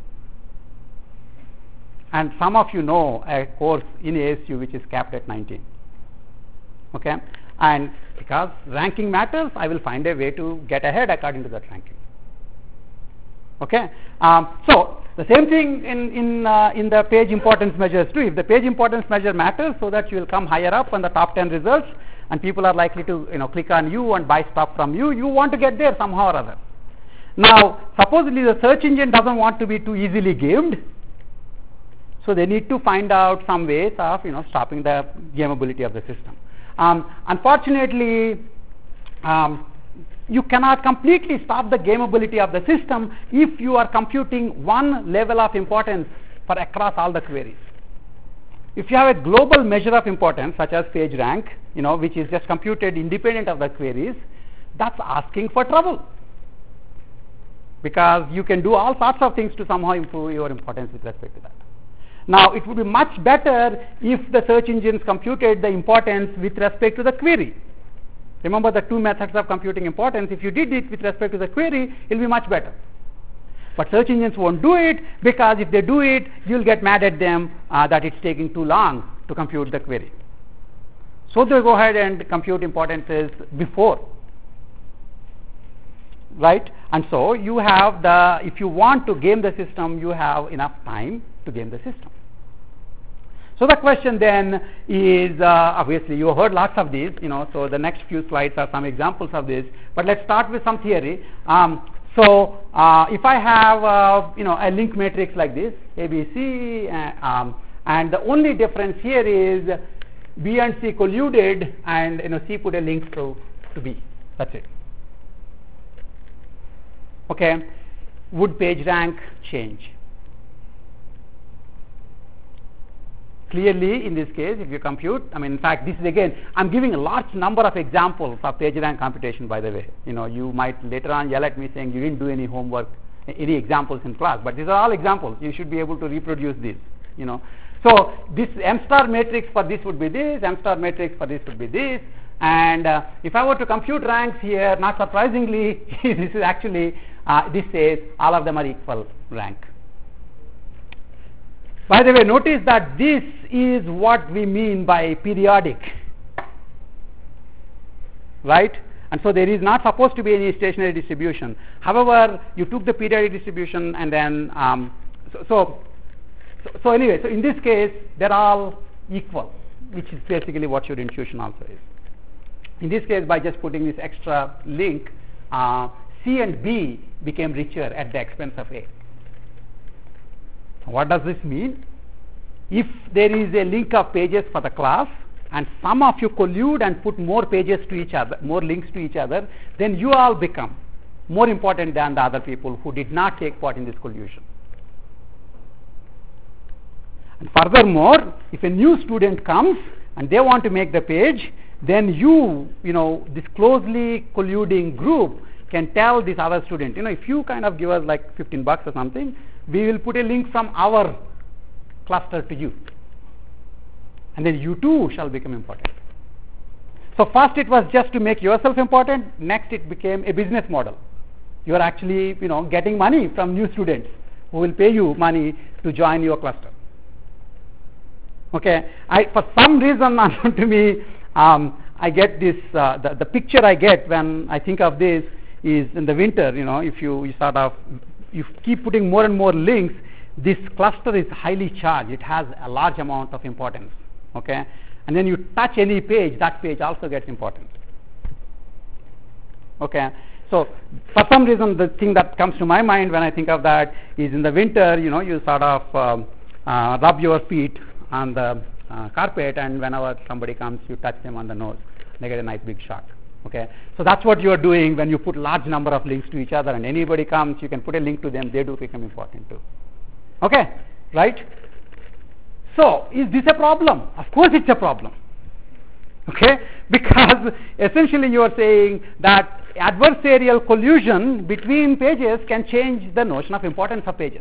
And some of you know a course in A S U which is capped at nineteen. Okay? And because ranking matters, I will find a way to get ahead according to that ranking. Okay? Um, so the same thing in in uh, in the page importance measures too. If the page importance measure matters, so that you will come higher up on the top ten results, and people are likely to you know click on you and buy stuff from you, you want to get there somehow or other. Now, supposedly the search engine doesn't want to be too easily gamed, so they need to find out some ways of you know stopping the gameability of the system. Um, unfortunately, um, you cannot completely stop the gameability of the system if you are computing one level of importance for across all the queries. If you have a global measure of importance such as PageRank, you know, which is just computed independent of the queries, that's asking for trouble, because you can do all sorts of things to somehow improve your importance with respect to that. Now, it would be much better if the search engines computed the importance with respect to the query. Remember the two methods of computing importance. If you did it with respect to the query, it will be much better. But search engines won't do it, because if they do it, you'll get mad at them uh, that it's taking too long to compute the query. So they go ahead and compute importances before. Right? And so you have the, if you want to game the system, you have enough time to game the system. So the question then is, uh, obviously you heard lots of these, you know, so the next few slides are some examples of this, but let's start with some theory. Um, so uh, if I have, uh, you know, a link matrix like this, A, B, C, uh, um, and the only difference here is B and C colluded, and, you know, C put a link to, to B. That's it. Okay. Would PageRank change? Clearly, in this case, if you compute, I mean, in fact, this is again, I'm giving a large number of examples of PageRank computation, by the way. You know, you might later on yell at me saying you didn't do any homework, any examples in class, but these are all examples. You should be able to reproduce these, you know. So this M star matrix for this would be this, M star matrix for this would be this, and uh, if I were to compute ranks here, not surprisingly, this is actually, uh, this says all of them are equal rank. By the way, notice that this is what we mean by periodic, right? And so there is not supposed to be any stationary distribution. However, you took the periodic distribution and then, um, so, so, so, so anyway, so in this case, they're all equal, which is basically what your intuition also is. In this case, by just putting this extra link, uh, C and B became richer at the expense of A. What does this mean? If there is a link of pages for the class and some of you collude and put more pages to each other, more links to each other, then you all become more important than the other people who did not take part in this collusion. And furthermore, if a new student comes and they want to make the page, then you, you know, this closely colluding group can tell this other student, you know, if you kind of give us like fifteen bucks or something, we will put a link from our cluster to you, and then you too shall become important. So first it was just to make yourself important. Next it became a business model. You are actually, you know, getting money from new students who will pay you money to join your cluster. Okay, I for some reason to me, um, I get this. Uh, the, the picture I get when I think of this is in the winter. You know, if you, you sort of you keep putting more and more links, this cluster is highly charged. It has a large amount of importance. Okay, and then you touch any page, that page also gets important. Okay, so for some reason the thing that comes to my mind when I think of that is in the winter, you know, you sort of um, uh, rub your feet on the uh, carpet, and whenever somebody comes, you touch them on the nose. They get a nice big shot. Okay, so that's what you are doing when you put large number of links to each other, and anybody comes, you can put a link to them. They do become important too. Okay, right? So is this a problem? Of course, it's a problem. Okay, because essentially you are saying that adversarial collusion between pages can change the notion of importance of pages.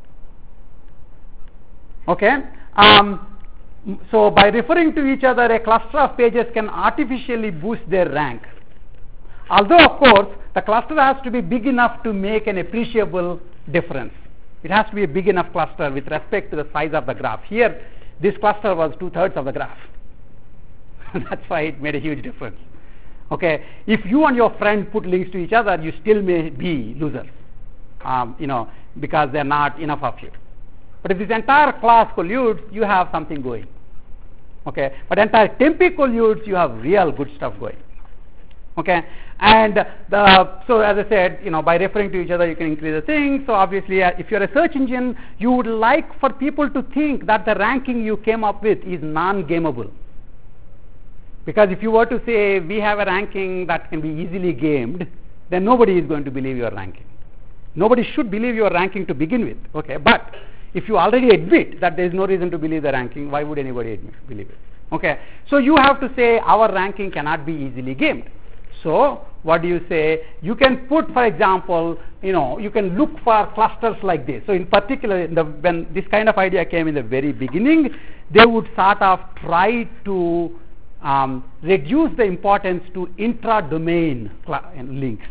Okay. Um, so by referring to each other, a cluster of pages can artificially boost their rank. Although, of course, the cluster has to be big enough to make an appreciable difference. It has to be a big enough cluster with respect to the size of the graph. Here, this cluster was two-thirds of the graph. That's why it made a huge difference. Okay, if you and your friend put links to each other, you still may be losers, um, you know, because there are not enough of you. But if this entire class colludes, you have something going. Okay, but entire Tempe colludes, you have real good stuff going. Okay, and the, so as I said, you know, by referring to each other, you can increase the thing. So obviously, uh, if you're a search engine, you would like for people to think that the ranking you came up with is non-gameable. Because if you were to say we have a ranking that can be easily gamed, then nobody is going to believe your ranking. Nobody should believe your ranking to begin with. Okay, but if you already admit that there is no reason to believe the ranking, why would anybody admit, believe it? Okay, so you have to say our ranking cannot be easily gamed. So what do you say? You can put, for example, you know, you can look for clusters like this. So in particular, in the, when this kind of idea came in the very beginning, they would sort of try to um, reduce the importance to intra-domain links.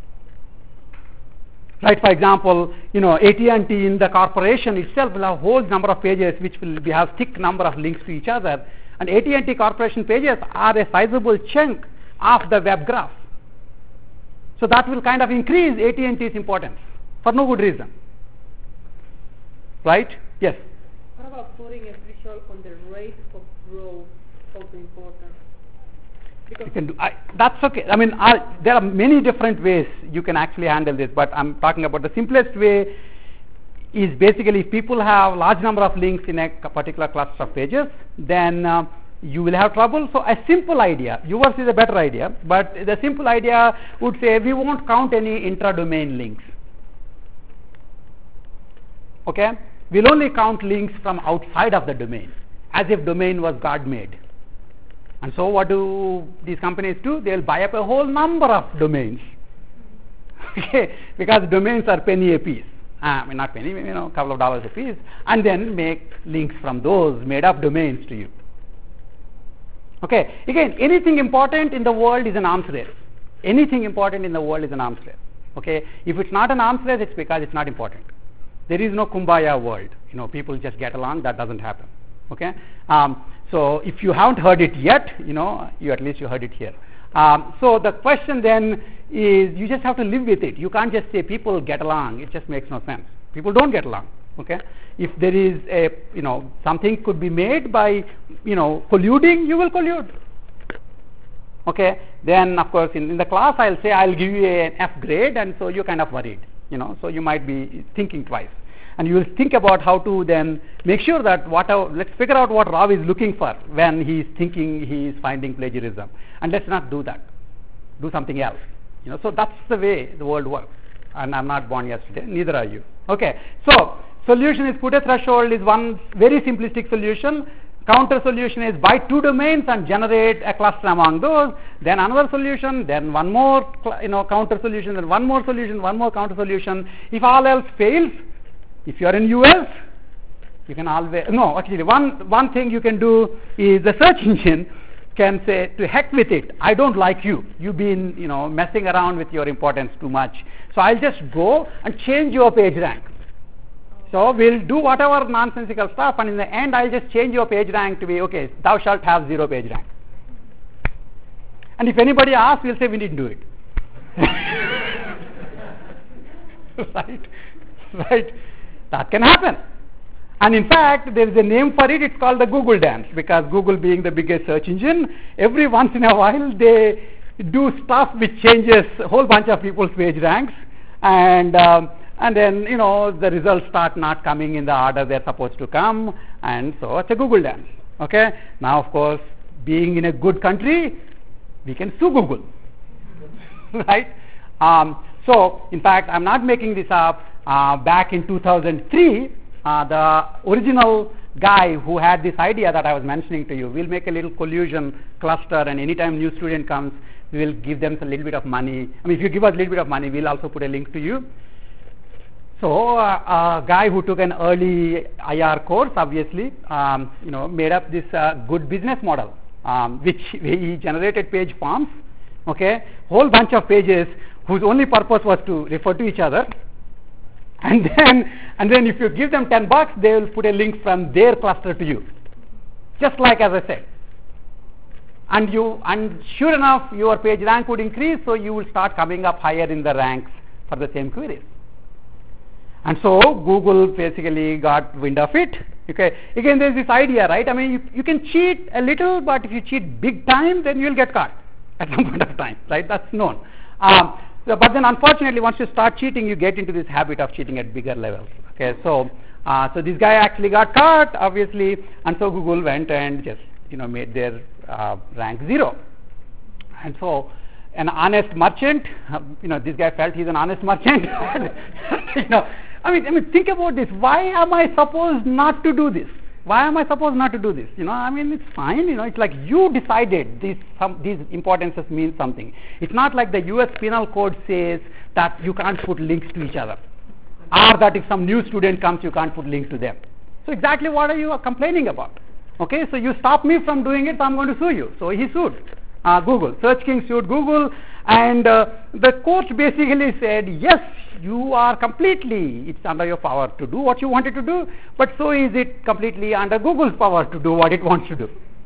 Right, for example, you know, A T and T in the corporation itself will have a whole number of pages which will be, have thick number of links to each other, and A T and T corporation pages are a sizable chunk of the web graph. So that will kind of increase A T and T's importance for no good reason. Right? Yes? What about putting a threshold on the rate of growth of the importance? You can do, I, that's okay. I mean, I, there are many different ways you can actually handle this, but I'm talking about the simplest way is basically if people have large number of links in a particular cluster of pages, then uh, you will have trouble. So a simple idea, yours is a better idea, but the simple idea would say we won't count any intra-domain links. Okay? We'll only count links from outside of the domain, as if domain was God-made. And so what do these companies do? They'll buy up a whole number of domains. Okay? Because domains are penny a piece. Uh, I mean, not penny, you know, a couple of dollars a piece, and then make links from those made up domains to you. Okay, again, anything important in the world is an arms race. Anything important in the world is an arms race. Okay, if it's not an arms race, it's because it's not important. There is no kumbaya world. You know, people just get along. That doesn't happen. Okay, um, so if you haven't heard it yet, you know, you at least you heard it here. Um, so the question then is, you just have to live with it. You can't just say people get along. It just makes no sense. People don't get along. Okay, if there is a, you know, something could be made by, you know, colluding, you will collude. Okay, then of course in, in the class I'll say I'll give you an F grade, and so you're kind of worried, you know, so you might be thinking twice, and you will think about how to then make sure that whatever, let's figure out what Rav is looking for when he's thinking he is finding plagiarism, and let's not do that. Do something else, you know. So that's the way the world works, and I'm not born yesterday, neither are you. Okay, so solution is put a threshold is one very simplistic solution. Counter solution is buy two domains and generate a cluster among those. Then another solution, then one more, you know, counter solution, then one more solution, one more counter solution. If all else fails, if you are in U S, you can always, no, actually one, one thing you can do is the search engine can say, to heck with it, I don't like you. You've been, you know, messing around with your importance too much. So I'll just go and change your page rank. So we'll do whatever nonsensical stuff, and in the end, I'll just change your page rank to be, okay, thou shalt have zero page rank. And if anybody asks, we'll say we didn't do it. Right? Right? That can happen. And in fact, there is a name for it. It's called the Google dance, because Google being the biggest search engine, every once in a while they do stuff which changes a whole bunch of people's page ranks, and um, and then, you know, the results start not coming in the order they're supposed to come, and so it's a Google dance. Okay. Now, of course, being in a good country, we can sue Google, right? Um, so, in fact, I'm not making this up. Uh, back in two thousand three. Uh, the original guy who had this idea that I was mentioning to you, we'll make a little collusion cluster, and anytime new student comes, we will give them a little bit of money. I mean, if you give us a little bit of money, we'll also put a link to you. So uh, a guy who took an early I R course, obviously, um, you know, made up this uh, good business model, um, which he generated page forms, okay, whole bunch of pages whose only purpose was to refer to each other. And then, and then if you give them ten bucks, they will put a link from their cluster to you. Just like as I said. And you, and sure enough, your page rank would increase, so you will start coming up higher in the ranks for the same queries. And so Google basically got wind of it. Okay. Again, there's this idea, right? I mean, you, you can cheat a little, but if you cheat big time, then you'll get caught at some point of time, right? That's known. Um, So, but then unfortunately, once you start cheating, you get into this habit of cheating at bigger levels. Okay, so uh, so this guy actually got caught, obviously, and so Google went and just, you know, made their uh, rank zero. And so an honest merchant, uh, you know, this guy felt he's an honest merchant. you know, I mean, I mean, think about this. Why am I supposed not to do this? Why am I supposed not to do this? You know, I mean, it's fine. You know, it's like you decided these some, these importances mean something. It's not like the U S Penal Code says that you can't put links to each other, or that if some new student comes, you can't put link to them. So exactly what are you complaining about? Okay, so you stop me from doing it, so I'm going to sue you. So he sued uh, Google. Search King sued Google, and uh, the court basically said, yes, you are completely, it's under your power to do what you wanted to do, but so is it completely under Google's power to do what it wants to do.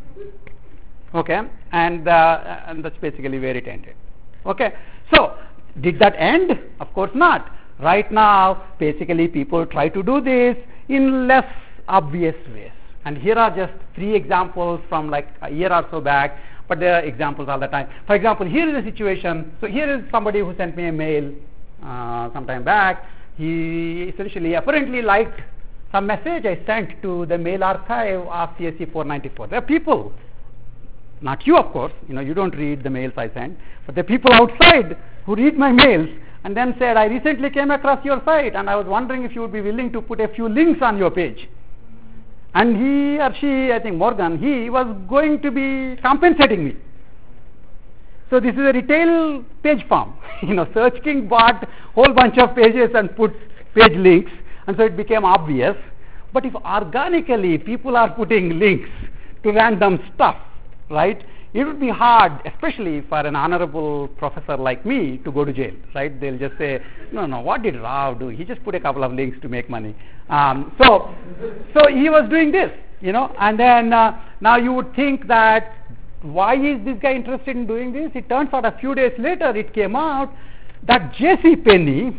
Okay, and, uh, and that's basically where it ended. Okay, so did that end? Of course not. Right now, basically people try to do this in less obvious ways. And here are just three examples from like a year or so back, but there are examples all the time. For example, here is a situation. So here is somebody who sent me a mail uh, some time back. He essentially apparently liked some message I sent to the mail archive of C S E four ninety-four. There are people, not you of course, you know, you don't read the mails I send, but there are people outside who read my mails and then said, I recently came across your site and I was wondering if you would be willing to put a few links on your page. And he or she, I think Morgan, he was going to be compensating me. So this is a retail page farm. you know, Search King bought whole bunch of pages and put page links, and so it became obvious. But if organically people are putting links to random stuff, right, it would be hard, especially for an honorable professor like me, to go to jail, right? They'll just say, no, no, what did Rao do? He just put a couple of links to make money. Um, so, so he was doing this, you know, and then uh, now you would think that why is this guy interested in doing this? It turns out a few days later it came out that JCPenney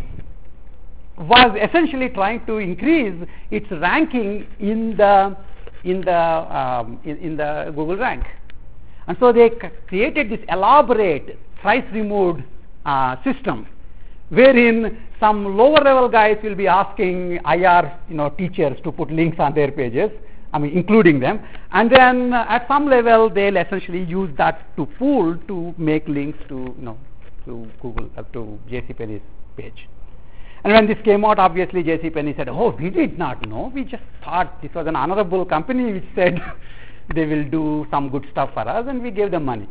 was essentially trying to increase its ranking in the in the um, in, in the Google rank. And so they c- created this elaborate, thrice-removed uh, system, wherein some lower-level guys will be asking I R, you know, teachers to put links on their pages, I mean, including them, and then uh, at some level they'll essentially use that to pool to make links to, you know, to Google, uh, to JCPenney's page. And when this came out, obviously JCPenney said, "Oh, we did not know. We just thought this was an honorable company which said." They will do some good stuff for us, and we gave them money.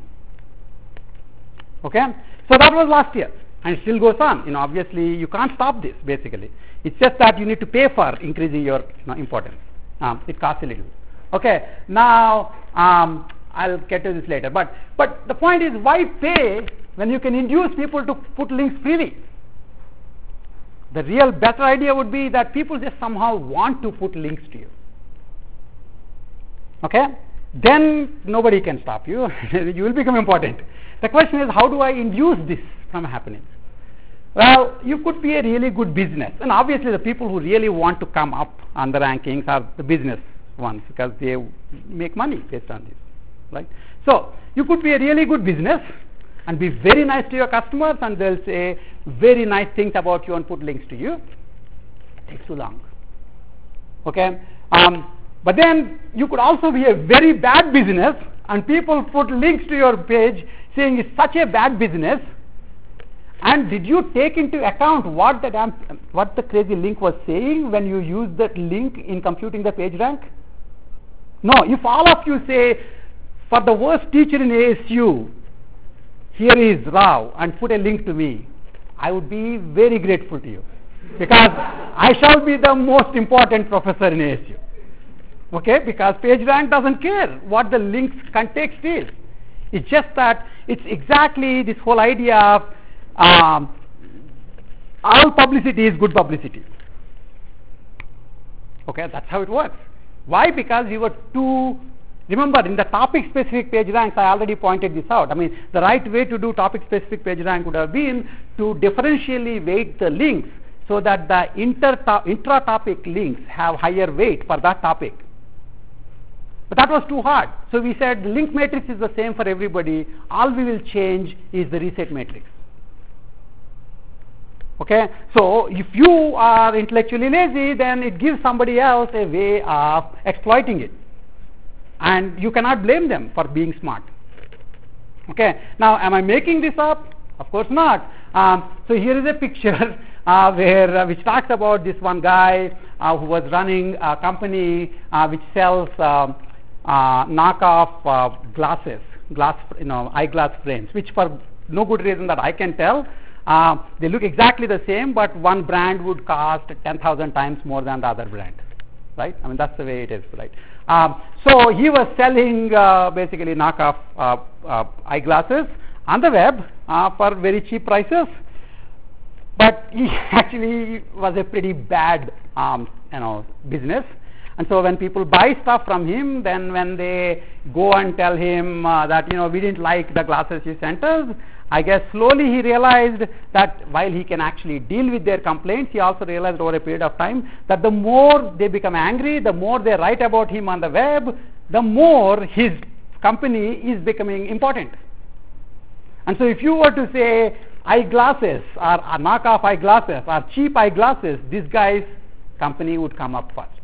Okay, so that was last year, and it still goes on. You know, obviously you can't stop this. Basically, it's just that you need to pay for increasing your, you know, importance. Um, it costs a little. Okay, now um, I'll get to this later. But, but the point is, why pay when you can induce people to put links freely? The real better idea would be that people just somehow want to put links to you. Okay? Then nobody can stop you. You will become important. The question is, how do I induce this from happening? Well, you could be a really good business. And obviously the people who really want to come up on the rankings are the business ones, because they make money based on this. Right? So, you could be a really good business and be very nice to your customers, and they'll say very nice things about you and put links to you. It takes too long. Okay? Um, but then you could also be a very bad business, and people put links to your page saying it's such a bad business. And did you take into account what the damn, what the crazy link was saying when you used that link in computing the page rank? No. If all of you say, for the worst teacher in A S U, here is Rao, and put a link to me, I would be very grateful to you, because I shall be the most important professor in A S U. Okay? Because PageRank doesn't care what the link's context is. It's just that it's exactly this whole idea of um, all publicity is good publicity. Okay? That's how it works. Why? Because we were too... Remember, in the topic-specific page ranks, I already pointed this out. I mean, the right way to do topic-specific page rank would have been to differentially weight the links so that the intra-topic links have higher weight for that topic. But that was too hard. So we said the link matrix is the same for everybody. All we will change is the reset matrix. Okay? So if you are intellectually lazy, then it gives somebody else a way of exploiting it. And you cannot blame them for being smart. Okay. Now, am I making this up? Of course not. Um, so here is a picture uh, where uh, which talks about this one guy uh, who was running a company uh, which sells uh, uh, knockoff uh, glasses, glass, you know, eyeglass frames, which for no good reason that I can tell, uh, they look exactly the same, but one brand would cost ten thousand times more than the other brand. Right? I mean, that's the way it is, right? Um, so he was selling uh, basically knockoff uh, uh, eyeglasses on the web uh, for very cheap prices, but he actually was a pretty bad, um, you know, business. And so when people buy stuff from him, then when they go and tell him uh, that, you know, we didn't like the glasses you sent us, I guess slowly he realized that while he can actually deal with their complaints, he also realized over a period of time that the more they become angry, the more they write about him on the web, the more his company is becoming important. And so if you were to say eyeglasses or, or knockoff eyeglasses or cheap eyeglasses, this guy's company would come up first.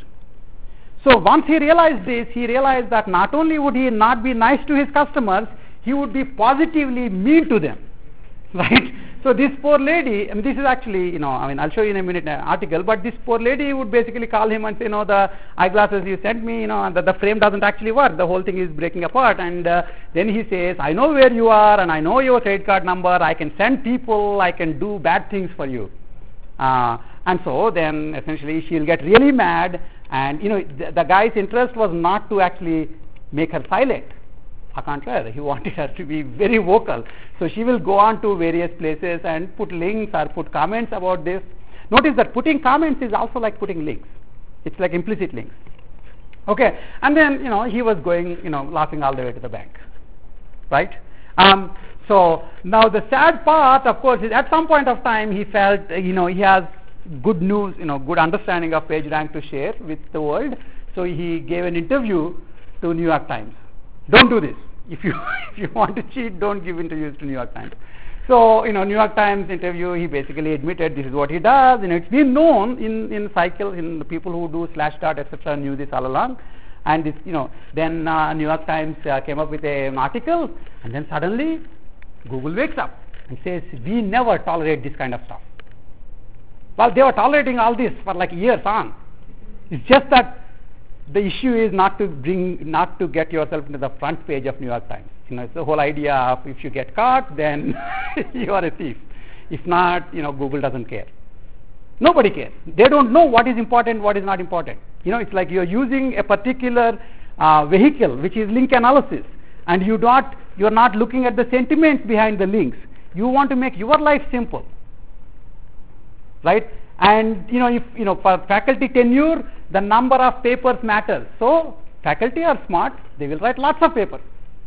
So once he realized this, he realized that not only would he not be nice to his customers, he would be positively mean to them, right? So this poor lady, and this is actually, you know, I mean, I'll show you in a minute an article, but this poor lady would basically call him and say, no, the eyeglasses you sent me, you know, the, the frame doesn't actually work, the whole thing is breaking apart, and uh, then he says, I know where you are, and I know your credit card number, I can send people, I can do bad things for you. Uh, and so then essentially she'll get really mad, and, you know, the, the guy's interest was not to actually make her silent. Au contraire, he wanted her to be very vocal. So she will go on to various places and put links or put comments about this. Notice that putting comments is also like putting links. It's like implicit links. Okay, and then, you know, he was going, you know, laughing all the way to the bank, right? Um, so now the sad part, of course, is at some point of time he felt, you know, he has good news, you know, good understanding of PageRank to share with the world. So he gave an interview to New York Times. Don't do this. If you if you want to cheat, don't give interviews to New York Times. So, you know, New York Times interview, he basically admitted this is what he does. You know, it's been known in, in cycles, in the people who do Slashdot, et cetera, knew this all along. And this, you know, then uh, New York Times uh, came up with a, an article, and then suddenly Google wakes up and says, we never tolerate this kind of stuff. Well, they were tolerating all this for like years on. It's just that the issue is not to bring, not to get yourself into the front page of New York Times. You know, it's the whole idea of if you get caught, then you are a thief. If not, you know, Google doesn't care. Nobody cares. They don't know what is important, what is not important. You know, it's like you're using a particular uh, vehicle, which is link analysis, and you not you are not looking at the sentiments behind the links. You want to make your life simple, right? And you know, if you know, for faculty tenure, the number of papers matters. So faculty are smart; they will write lots of papers,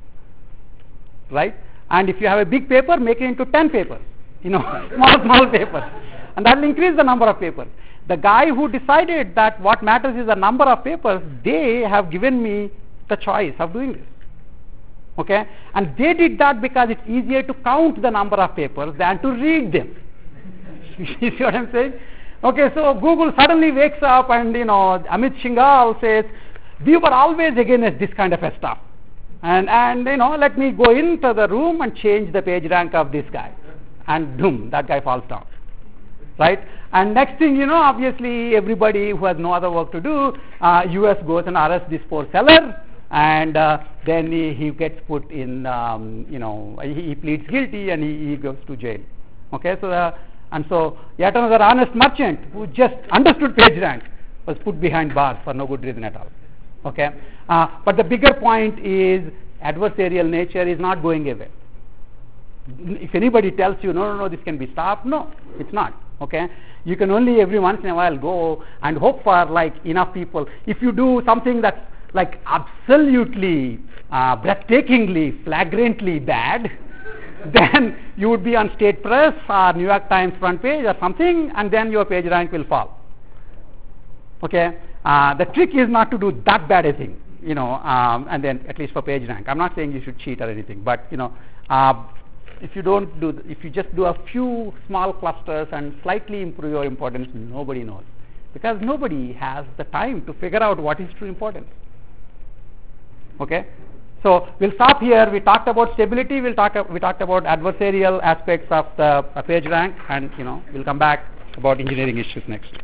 right? And if you have a big paper, make it into ten papers, you know, small small papers, and that will increase the number of papers. The guy who decided that what matters is the number of papers, they have given me the choice of doing this. Okay, and they did that because it's easier to count the number of papers than to read them. You see what I'm saying? Okay, so Google suddenly wakes up and, you know, Amit Shingal says, we were always against this kind of a stuff. And, and, you know, let me go into the room and change the page rank of this guy. And boom, that guy falls down. Right? And next thing you know, obviously, everybody who has no other work to do, uh, U S goes and arrests this poor seller. And uh, then he, he gets put in, um, you know, he, he pleads guilty and he, he goes to jail. Okay, so the, and so yet another honest merchant who just understood PageRank was put behind bars for no good reason at all. Okay, uh, but the bigger point is adversarial nature is not going away. If anybody tells you, no, no, no, this can be stopped, no, it's not. Okay, you can only every once in a while go and hope for like enough people. If you do something that's like absolutely, uh, breathtakingly, flagrantly bad, then you would be on State Press or New York Times front page or something, and then your page rank will fall. Okay, uh, the trick is not to do that bad a thing, you know, um, and then at least for page rank. I'm not saying you should cheat or anything, but you know, uh, if you don't do, th- if you just do a few small clusters and slightly improve your importance, nobody knows, because nobody has the time to figure out what is true importance. Okay, so we'll stop here. We talked about stability. We'll talk. We talked about adversarial aspects of the uh, page rank, and you know, we'll come back about engineering issues next.